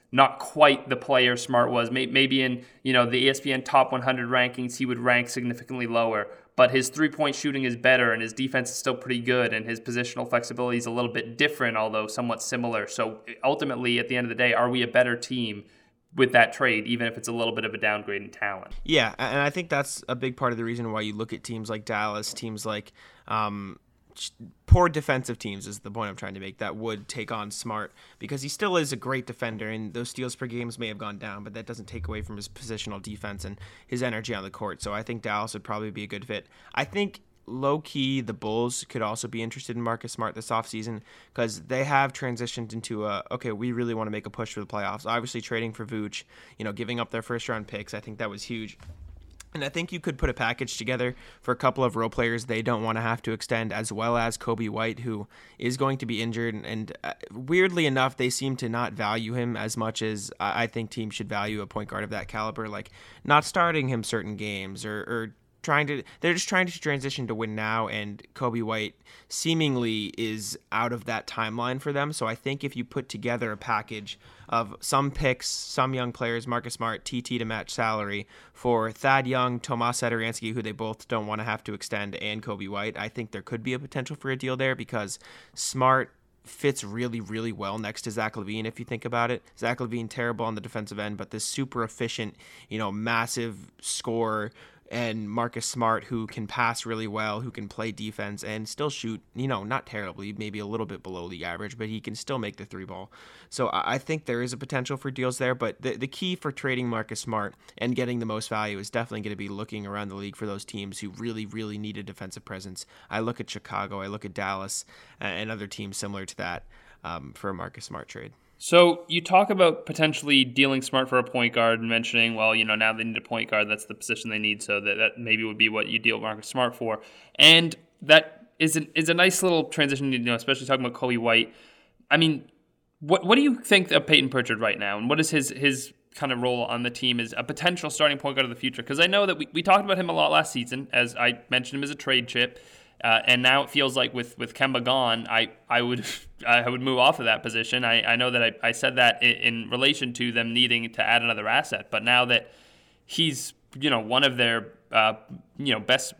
not quite the player Smart was. Maybe in, you know, the E S P N top one hundred rankings, he would rank significantly lower. But his three-point shooting is better, and his defense is still pretty good, and his positional flexibility is a little bit different, although somewhat similar. So ultimately, at the end of the day, are we a better team with that trade, even if it's a little bit of a downgrade in talent? Yeah, and I think that's a big part of the reason why you look at teams like Dallas, teams like um, poor defensive teams is the point I'm trying to make, that would take on Smart, because he still is a great defender, and those steals per games may have gone down, but that doesn't take away from his positional defense and his energy on the court. So I think Dallas would probably be a good fit. I think low-key the Bulls could also be interested in Marcus Smart this offseason, because they have transitioned into a, okay, we really want to make a push for the playoffs. Obviously trading for Vooch, you know, giving up their first-round picks, I think that was huge. And I think you could put a package together for a couple of role players they don't want to have to extend, as well as Coby White, who is going to be injured. And uh, weirdly enough, they seem to not value him as much as I think teams should value a point guard of that caliber, like not starting him certain games or, or trying to, they're just trying to transition to win now, and Coby White seemingly is out of that timeline for them. So I think if you put together a package of some picks, some young players, Marcus Smart, T T to match salary, for Thad Young, Tomas Satoransky, who they both don't want to have to extend, and Coby White, I think there could be a potential for a deal there, because Smart fits really, really well next to Zach LaVine, if you think about it. Zach LaVine, terrible on the defensive end, but this super efficient, you know, massive scorer, and Marcus Smart, who can pass really well, who can play defense and still shoot, you know, not terribly, maybe a little bit below the average, but he can still make the three ball. So I think there is a potential for deals there, but the, the key for trading Marcus Smart and getting the most value is definitely going to be looking around the league for those teams who really, really need a defensive presence. I look at Chicago, I look at Dallas, and other teams similar to that um, for a Marcus Smart trade. So you talk about potentially dealing Smart for a point guard and mentioning, well, you know, now they need a point guard. That's the position they need. So that, that maybe would be what you deal Marcus Smart for. And that is, an, is a nice little transition, you know, especially talking about Coby White. I mean, what what do you think of Peyton Pritchard right now? And what is his his kind of role on the team as a potential starting point guard of the future? Because I know that we, we talked about him a lot last season, as I mentioned him as a trade chip. Uh, and now it feels like with, with Kemba gone, I, I would I would move off of that position. I, I know that I, I said that in, in relation to them needing to add another asset, but now that he's, you know, one of their uh, you know best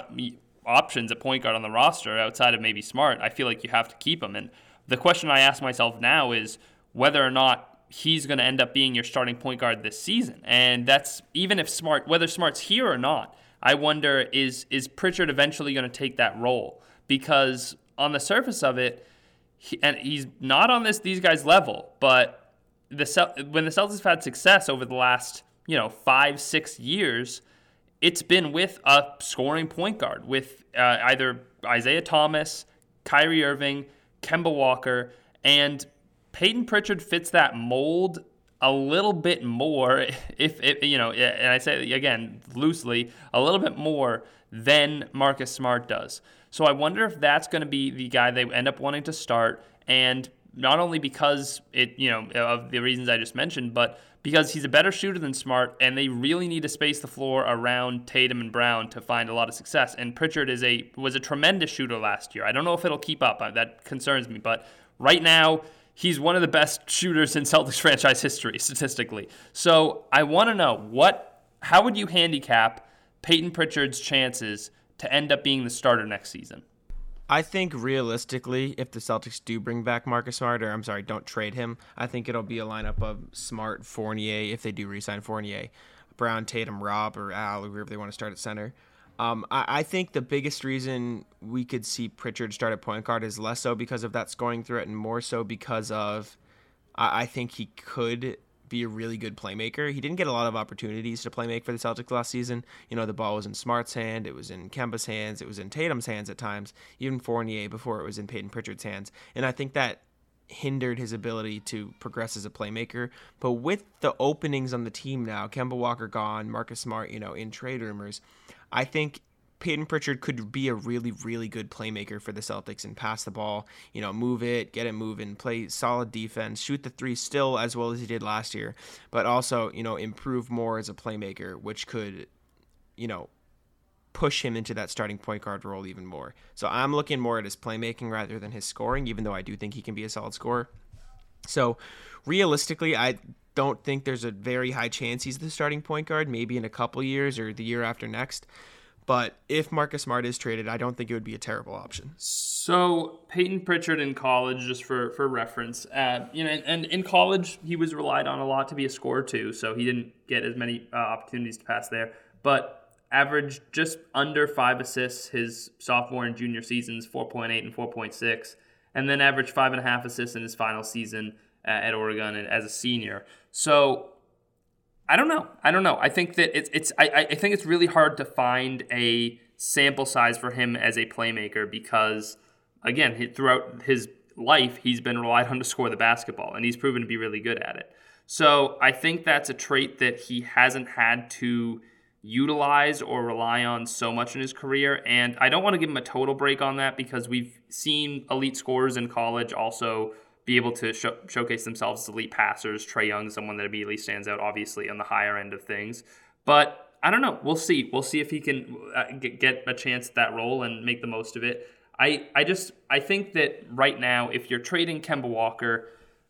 options at point guard on the roster outside of maybe Smart, I feel like you have to keep him. And the question I ask myself now is whether or not he's going to end up being your starting point guard this season. And that's even if Smart, whether Smart's here or not. I wonder, is is Pritchard eventually going to take that role? Because on the surface of it, he, and he's not on this these guys' level, but the when the Celtics have had success over the last, you know, five, six years, it's been with a scoring point guard, with uh, either Isaiah Thomas, Kyrie Irving, Kemba Walker, and Peyton Pritchard fits that mold a little bit more, if, if you know, and I say again loosely, a little bit more than Marcus Smart does. So I wonder if that's going to be the guy they end up wanting to start, and not only because it, you know, of the reasons I just mentioned, but because he's a better shooter than Smart, and they really need to space the floor around Tatum and Brown to find a lot of success. And Pritchard is a was a tremendous shooter last year. I don't know if it'll keep up. That concerns me, but right now, he's one of the best shooters in Celtics franchise history, statistically. So I want to know, what, how would you handicap Peyton Pritchard's chances to end up being the starter next season? I think realistically, if the Celtics do bring back Marcus Smart, or I'm sorry, don't trade him, I think it'll be a lineup of Smart, Fournier, if they do re-sign Fournier, Brown, Tatum, Rob, or Al, or whoever they want to start at center. Um, I, I think the biggest reason we could see Pritchard start at point guard is less so because of that scoring threat and more so because of I, I think he could be a really good playmaker. He didn't get a lot of opportunities to play make for the Celtics last season. You know, the ball was in Smart's hand, it was in Kemba's hands, it was in Tatum's hands at times, even Fournier before it was in Peyton Pritchard's hands. And I think that hindered his ability to progress as a playmaker. But with the openings on the team now, Kemba Walker gone, Marcus Smart, you know, in trade rumors, I think Peyton Pritchard could be a really, really good playmaker for the Celtics and pass the ball, you know, move it, get it moving, play solid defense, shoot the three still as well as he did last year, but also, you know, improve more as a playmaker, which could, you know, push him into that starting point guard role even more. So I'm looking more at his playmaking rather than his scoring, even though I do think he can be a solid scorer. So realistically, I don't think there's a very high chance he's the starting point guard, maybe in a couple years or the year after next. But if Marcus Smart is traded, I don't think it would be a terrible option. So Peyton Pritchard in college, just for, for reference, uh, you know, and, and in college he was relied on a lot to be a scorer too, so he didn't get as many uh, opportunities to pass there. But averaged just under five assists his sophomore and junior seasons, four point eight and four point six, and then averaged five and a half assists in his final season uh, at Oregon as a senior. So I don't know. I don't know. I think that it's it's. I, I think it's really hard to find a sample size for him as a playmaker because, again, he, throughout his life, he's been relied on to score the basketball, and he's proven to be really good at it. So I think that's a trait that he hasn't had to utilize or rely on so much in his career. And I don't want to give him a total break on that because we've seen elite scorers in college also be able to show, showcase themselves as elite passers. Trae Young, someone that immediately stands out, obviously, on the higher end of things. But I don't know. We'll see. We'll see if he can uh, get, get a chance at that role and make the most of it. I, I just I think that right now, if you're trading Kemba Walker,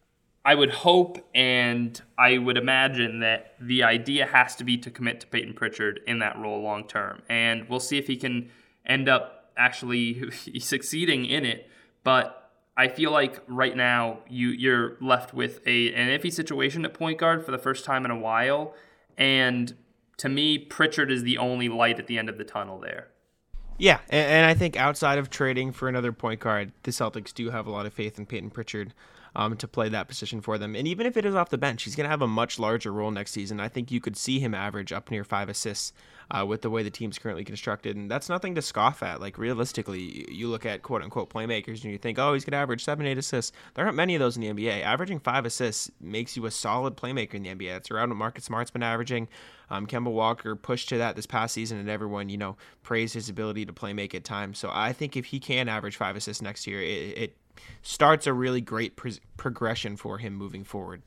I would hope and I would imagine that the idea has to be to commit to Peyton Pritchard in that role long term. And we'll see if he can end up actually succeeding in it. But I feel like right now you, you're left with a an iffy situation at point guard for the first time in a while. And to me, Pritchard is the only light at the end of the tunnel there. Yeah, and, and I think outside of trading for another point guard, the Celtics do have a lot of faith in Peyton Pritchard um, to play that position for them. And even if it is off the bench, he's going to have a much larger role next season. I think you could see him average up near five assists uh, with the way the team's currently constructed. And that's nothing to scoff at. Like, realistically, you look at quote-unquote playmakers and you think, oh, he's going to average seven, eight assists. There aren't many of those in the N B A. Averaging five assists makes you a solid playmaker in the N B A. That's around what Marcus Smart's been averaging. Um, Kemba Walker pushed to that this past season, and everyone, you know, praised his ability to play make at times. So I think if he can average five assists next year, it, it starts a really great pro- progression for him moving forward.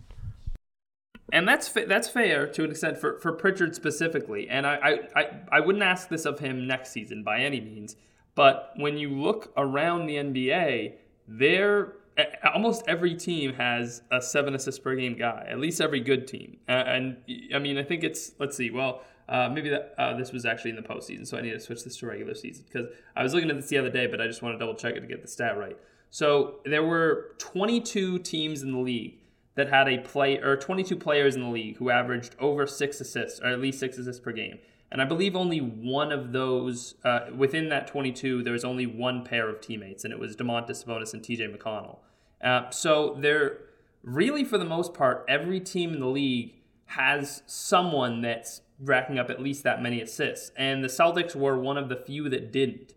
And that's fa- that's fair to an extent for, for Pritchard specifically. And I, I, I, I wouldn't ask this of him next season by any means. But when you look around the N B A, there almost every team has a seven assists per game guy, at least every good team. Uh, and I mean, I think it's, let's see, well, uh, maybe that uh, this was actually in the postseason, so I need to switch this to regular season because I was looking at this the other day, but I just want to double check it to get the stat right. So there were twenty-two teams in the league that had a play, or twenty-two players in the league who averaged over six assists, or at least six assists per game. And I believe only one of those, uh, within that twenty-two, there was only one pair of teammates, and it was Domantas Sabonis and T J McConnell. Uh, so they're really, for the most part, every team in the league has someone that's racking up at least that many assists. And the Celtics were one of the few that didn't.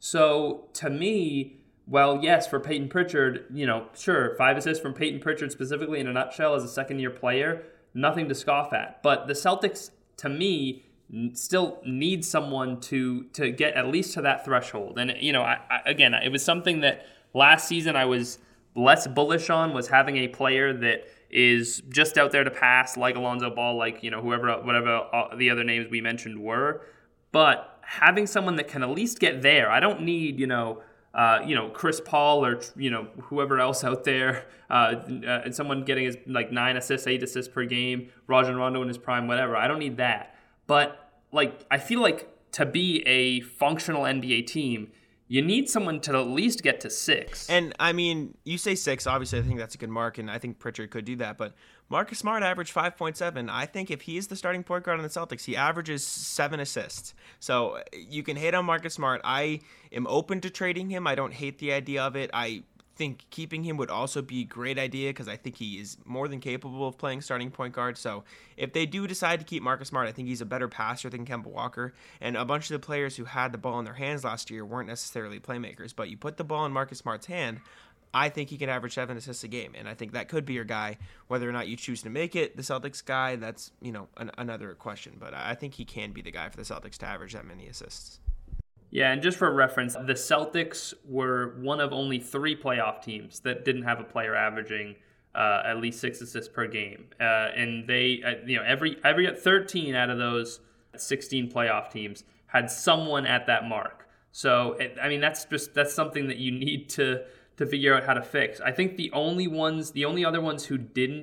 So to me, well, yes, for Peyton Pritchard, you know, sure, five assists from Peyton Pritchard specifically in a nutshell as a second-year player, nothing to scoff at. But the Celtics, to me, still need someone to to get at least to that threshold. And, you know, I, I, again, it was something that last season I was less bullish on, was having a player that is just out there to pass, like Alonzo Ball, like, you know, whoever, whatever the other names we mentioned were. But having someone that can at least get there, I don't need, you know, Uh, you know, Chris Paul or, you know, whoever else out there, uh, uh, someone getting his like nine assists, eight assists per game, Rajon Rondo in his prime, whatever. I don't need that. But like, I feel like to be a functional N B A team, you need someone to at least get to six. And I mean, you say six, obviously I think that's a good mark, and I think Pritchard could do that, but Marcus Smart averaged five point seven. I think if he is the starting point guard on the Celtics, he averages seven assists. So you can hate on Marcus Smart. I am open to trading him. I don't hate the idea of it. I think keeping him would also be a great idea because I think he is more than capable of playing starting point guard. So if they do decide to keep Marcus Smart, I think he's a better passer than Kemba Walker. And a bunch of the players who had the ball in their hands last year weren't necessarily playmakers. But you put the ball in Marcus Smart's hand, I think he can average seven assists a game, and I think that could be your guy. Whether or not you choose to make it the Celtics guy, that's, you know, an, another question. But I think he can be the guy for the Celtics to average that many assists. Yeah, and just for reference, the Celtics were one of only three playoff teams that didn't have a player averaging uh, at least six assists per game, uh, and they, uh, you know, every every thirteen out of those sixteen playoff teams had someone at that mark. So, it, I mean, that's just that's something that you need to. to figure out how to fix. I think the only ones, the only other ones who didn't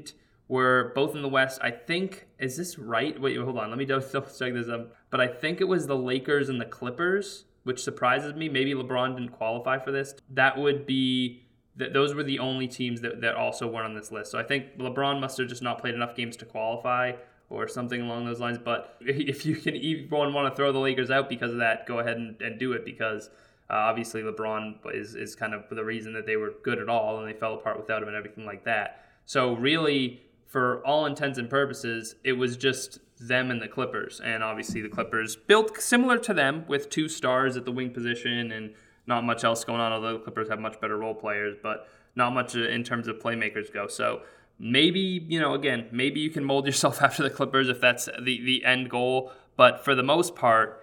were both in the West. I think, is this right? Wait, hold on. Let me double check this up. But I think it was the Lakers and the Clippers, which surprises me. Maybe LeBron didn't qualify for this. That would be, th- those were the only teams that, that also weren't on this list. So I think LeBron must have just not played enough games to qualify or something along those lines. But if you can even want to throw the Lakers out because of that, go ahead and, and do it, because uh, obviously LeBron is, is kind of the reason that they were good at all and they fell apart without him and everything like that. So really, for all intents and purposes, it was just them and the Clippers. And obviously the Clippers built similar to them with two stars at the wing position and not much else going on, although the Clippers have much better role players, but not much in terms of playmakers go. So maybe, you know, again, maybe you can mold yourself after the Clippers if that's the, the end goal. But for the most part,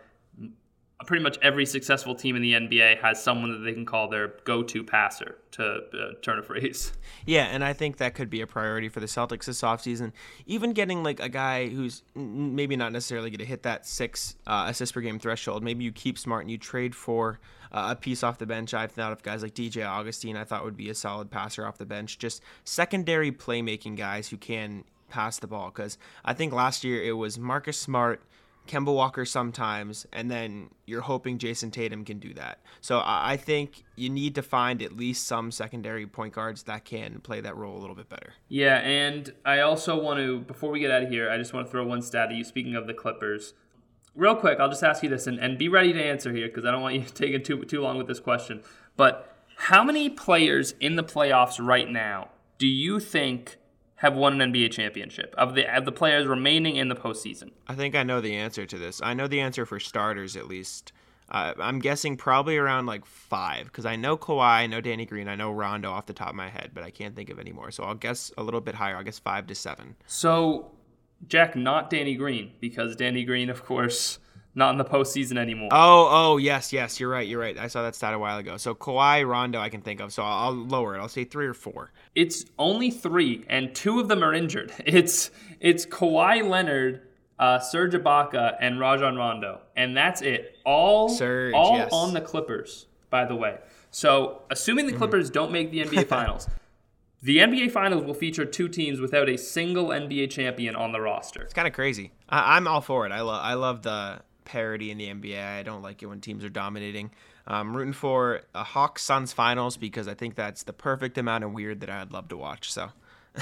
pretty much every successful team in the N B A has someone that they can call their go-to passer, to uh, turn a phrase. Yeah, and I think that could be a priority for the Celtics this offseason. Even getting like a guy who's maybe not necessarily going to hit that six uh, assists per game threshold. Maybe you keep Smart and you trade for uh, a piece off the bench. I've thought of guys like D J Augustine. I thought would be a solid passer off the bench. Just secondary playmaking guys who can pass the ball. Because I think last year it was Marcus Smart, Kemba Walker sometimes, and then you're hoping Jason Tatum can do that. So I think you need to find at least some secondary point guards that can play that role a little bit better. Yeah, and I also want to, before we get out of here, I just want to throw one stat at you, speaking of the Clippers. Real quick, I'll just ask you this, and, and be ready to answer here, because I don't want you taking too, too long with this question. But how many players in the playoffs right now do you think have won an N B A championship of the of the players remaining in the postseason? I think I know the answer to this. I know the answer for starters, at least. Uh, I'm guessing probably around like five, because I know Kawhi, I know Danny Green, I know Rondo off the top of my head, but I can't think of any more. So I'll guess a little bit higher. I'll guess five to seven. So, Jack, not Danny Green, because Danny Green, of course, not in the postseason anymore. Oh, oh, yes, yes, you're right, you're right. I saw that stat a while ago. So Kawhi, Rondo, I can think of. So I'll, I'll lower it. I'll say three or four. It's only three, and two of them are injured. It's it's Kawhi Leonard, uh, Serge Ibaka, and Rajon Rondo, and that's it. All Serge, all yes. on the Clippers, by the way. So, assuming the Clippers mm-hmm. don't make the N B A Finals, the N B A Finals will feature two teams without a single N B A champion on the roster. It's kind of crazy. I- I'm all for it. I love I love the parity in the N B A. I don't like it when teams are dominating. I'm rooting for a Hawks Suns finals because I think that's the perfect amount of weird that I'd love to watch. So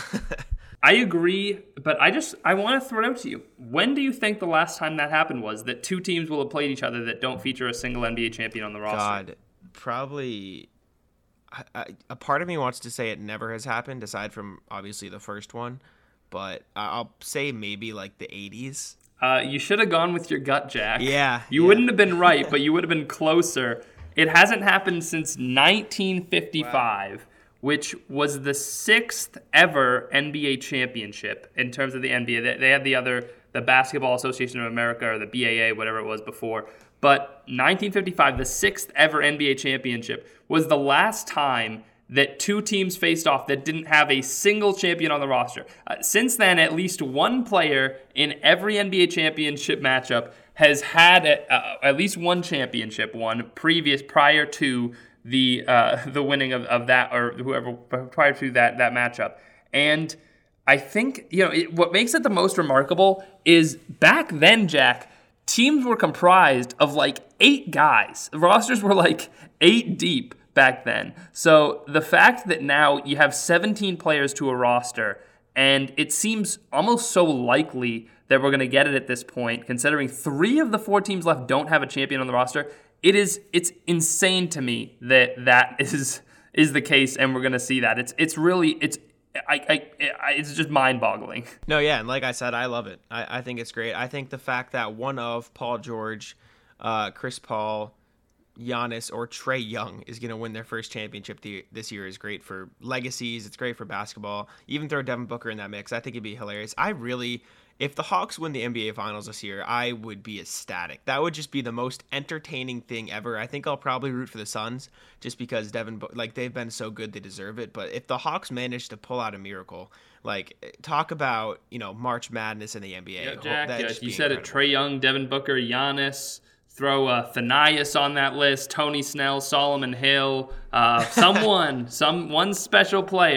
I agree, but I just I want to throw it out to you. When do you think the last time that happened was that two teams will have played each other that don't feature a single N B A champion on the roster? God, probably I, I, a part of me wants to say it never has happened, aside from obviously the first one, but I'll say maybe like the eighties. Uh, you should have gone with your gut, Jack. Yeah. You yeah. wouldn't have been right, but you would have been closer. It hasn't happened since nineteen fifty-five, wow. which was the sixth ever N B A championship in terms of the N B A. They, they had the other, the Basketball Association of America, or the B A A, whatever it was before. But nineteen fifty-five, the sixth ever N B A championship, was the last time that two teams faced off that didn't have a single champion on the roster. Uh, since then, at least one player in every N B A championship matchup has had a, uh, at least one championship won previous prior to the uh, the winning of, of that, or whoever prior to that that matchup. And I think, you know, it, what makes it the most remarkable is back then, Jack, teams were comprised of like eight guys. The rosters were like eight deep back then. So the fact that now you have seventeen players to a roster, and it seems almost so likely that we're going to get it at this point, considering three of the four teams left don't have a champion on the roster, it is it's insane to me that that is is the case, and we're going to see that. It's it's really it's I, I, I it's just mind-boggling. No, yeah, and like I said, I love it. I, I think it's great. I think the fact that one of Paul George, uh, Chris Paul, Giannis, or Trae Young is going to win their first championship the, this year is great for legacies. It's great for basketball. Even throw Devin Booker in that mix, I think it'd be hilarious. I really, if the Hawks win the N B A Finals this year, I would be ecstatic. That would just be the most entertaining thing ever. I think I'll probably root for the Suns just because Devin, Bo- like they've been so good, they deserve it. But if the Hawks manage to pull out a miracle, like talk about, you know, March Madness in the N B A. Yeah, Jack, yeah, you said incredible. it. Trae Young, Devin Booker, Giannis. Throw uh, Thanias on that list, Tony Snell, Solomon Hill, uh, someone, some one special player.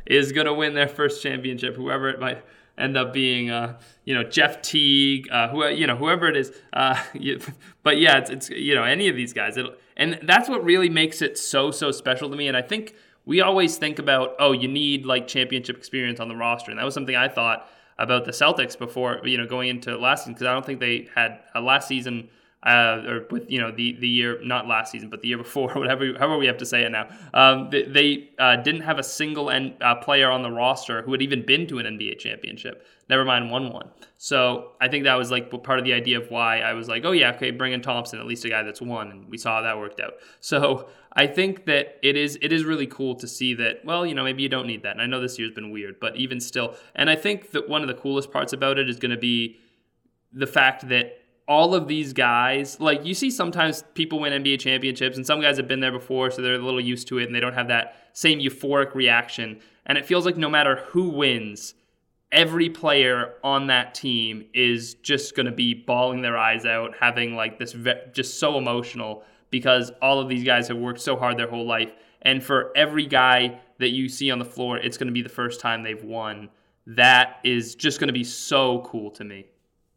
is going to win their first championship, whoever it might end up being, uh, you know, Jeff Teague, uh, who, you know, whoever it is. Uh, you, but yeah, it's, it's, you know, any of these guys. It'll, and that's what really makes it so, so special to me. And I think we always think about, oh, you need like championship experience on the roster. And that was something I thought about the Celtics before, you know, going into last season, because I don't think they had a last season Uh, or with, you know, the, the year, not last season, but the year before, whatever, however we have to say it now. Um, they they uh, didn't have a single N, uh, player on the roster who had even been to an N B A championship, never mind won one. So I think that was like part of the idea of why I was like, oh yeah, okay, bring in Thompson, at least a guy that's won, and we saw how that worked out. So I think that it is it is really cool to see that, well, you know, maybe you don't need that. And I know this year's been weird, but even still, and I think that one of the coolest parts about it is going to be the fact that all of these guys, like you see sometimes people win N B A championships and some guys have been there before, so they're a little used to it and they don't have that same euphoric reaction. And it feels like no matter who wins, every player on that team is just going to be bawling their eyes out, having like this ve- just so emotional, because all of these guys have worked so hard their whole life. And for every guy that you see on the floor, it's going to be the first time they've won. That is just going to be so cool to me.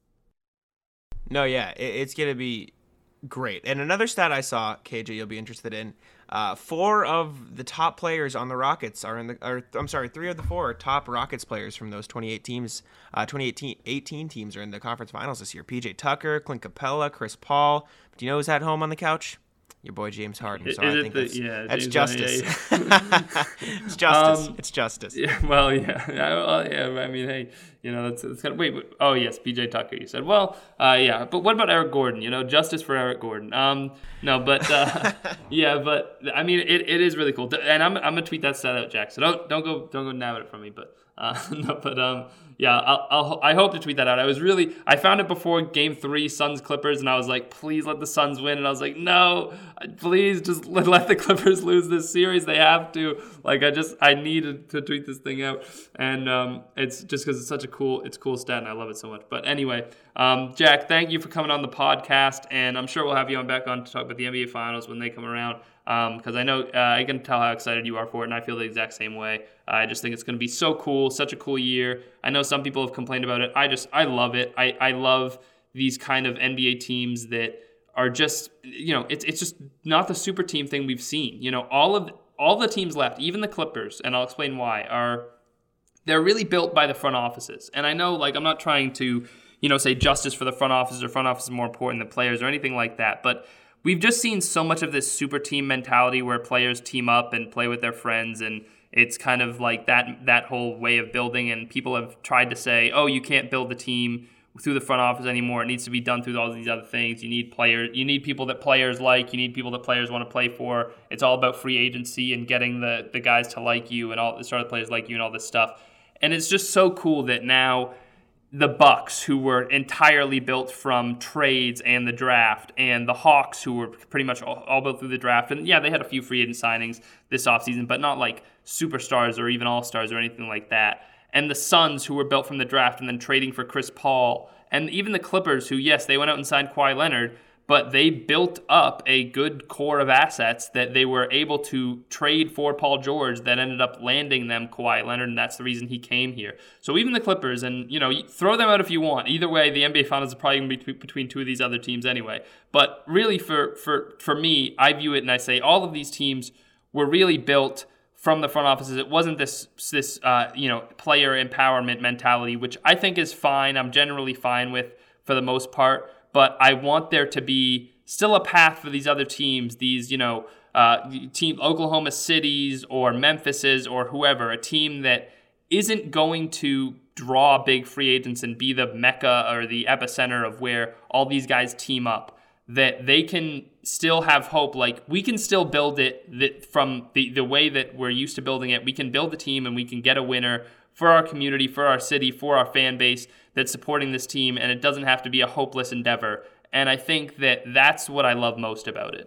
No, yeah, it, it's going to be great. And another stat I saw, K J, you'll be interested in, uh, four of the top players on the Rockets are in the, or I'm sorry, three of the four top Rockets players from those twenty-eight teams, uh, twenty eighteen teams are in the conference finals this year. P J Tucker, Clint Capella, Chris Paul. Do you know who's at home on the couch? Your boy James Harden. So is I it think the, that's, yeah, that's James justice. Harden, yeah, yeah. It's justice. Um, it's justice. Yeah, well, yeah. Well, yeah. I mean, hey, you know, that's, that's kind of, wait, wait. Oh, yes, P J Tucker, you said. Well, uh, yeah. But what about Eric Gordon? You know, justice for Eric Gordon. Um, no, but, uh, yeah, but, I mean, it, it is really cool. And I'm, I'm going to tweet that stat out, Jack. So don't, don't go, don't go nab it from me, but. Uh, no, but um, yeah, I'll, I'll I hope to tweet that out. I was really I found it before Game Three, Suns Clippers, and I was like, please let the Suns win. And I was like, no, please just let, let the Clippers lose this series. They have to. Like I just I needed to tweet this thing out, and um, it's just because it's such a cool it's a cool stat, and I love it so much. But anyway, um, Jack, thank you for coming on the podcast, and I'm sure we'll have you on back on to talk about the N B A Finals when they come around. Because um, I know uh, I can tell how excited you are for it, and I feel the exact same way. Uh, I just think it's going to be so cool, such a cool year. I know some people have complained about it. I just, I love it. I, I love these kind of N B A teams that are just, you know, it's it's just not the super team thing we've seen. You know, all of all the teams left, even the Clippers, and I'll explain why, are they're really built by the front offices. And I know, like, I'm not trying to, you know, say justice for the front offices or front office is more important than players or anything like that, but we've just seen so much of this super team mentality where players team up and play with their friends, and it's kind of like that that whole way of building, and people have tried to say, oh, you can't build the team through the front office anymore. It needs to be done through all these other things. You need players, you need people that players like, you need people that players want to play for. It's all about free agency and getting the, the guys to like you and all the starter players like you and all this stuff. And it's just so cool that now the Bucks, who were entirely built from trades and the draft, and the Hawks, who were pretty much all, all built through the draft. And yeah, they had a few free agent signings this offseason, but not like superstars or even all-stars or anything like that. And the Suns, who were built from the draft and then trading for Chris Paul. And even the Clippers, who, yes, they went out and signed Kawhi Leonard, but they built up a good core of assets that they were able to trade for Paul George that ended up landing them Kawhi Leonard, and that's the reason he came here. So even the Clippers, and, you know, throw them out if you want. Either way, the N B A Finals are probably going to be between two of these other teams anyway. But really, for, for, for me, I view it and I say all of these teams were really built from the front offices. It wasn't this, this uh, you know, player empowerment mentality, which I think is fine. I'm generally fine with for the most part. But I want there to be still a path for these other teams, these, you know, uh, team Oklahoma Cities or Memphises or whoever, a team that isn't going to draw big free agents and be the mecca or the epicenter of where all these guys team up, that they can still have hope. Like, we can still build it that from the, the way that we're used to building it. We can build a team and we can get a winner for our community, for our city, for our fan base that's supporting this team, and it doesn't have to be a hopeless endeavor. And I think that that's what I love most about it.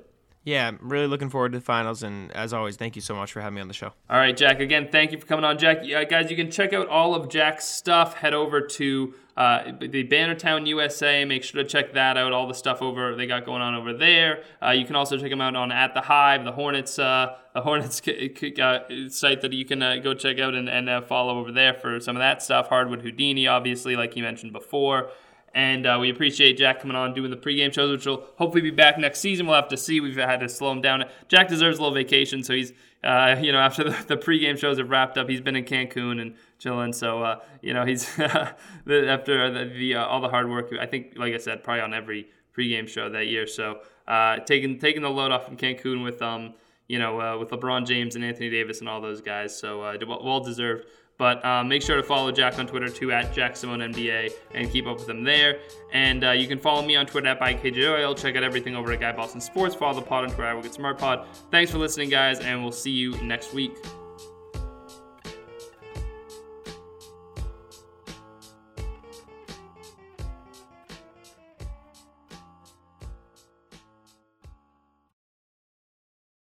Yeah, I'm really looking forward to the finals, and as always, thank you so much for having me on the show. All right, Jack, again, thank you for coming on. Jack, uh, guys, you can check out all of Jack's stuff. Head over to uh, the Bannertown U S A. Make sure to check that out, all the stuff over they got going on over there. Uh, you can also check them out on At the Hive, the Hornets uh, the Hornets uh, site that you can uh, go check out and, and uh, follow over there for some of that stuff. Hardwood Houdini, obviously, like you mentioned before. And uh, we appreciate Jack coming on doing the pregame shows, which will hopefully be back next season. We'll have to see. We've had to slow him down. Jack deserves a little vacation, so he's, uh, you know, after the, the pregame shows have wrapped up, he's been in Cancun and chilling. So, uh, you know, he's after the, the uh, all the hard work. I think, like I said, probably on every pregame show that year. So, uh, taking taking the load off in Cancun with um, you know, uh, with LeBron James and Anthony Davis and all those guys. So, uh, well deserved. But uh, make sure to follow Jack on Twitter, too, at Jack Simone N B A, and keep up with him there. And uh, you can follow me on Twitter at By K J Oil. Check out everything over at Guy Boston Sports. Follow the pod on Twitter, I will get smart pod. Thanks for listening, guys, and we'll see you next week.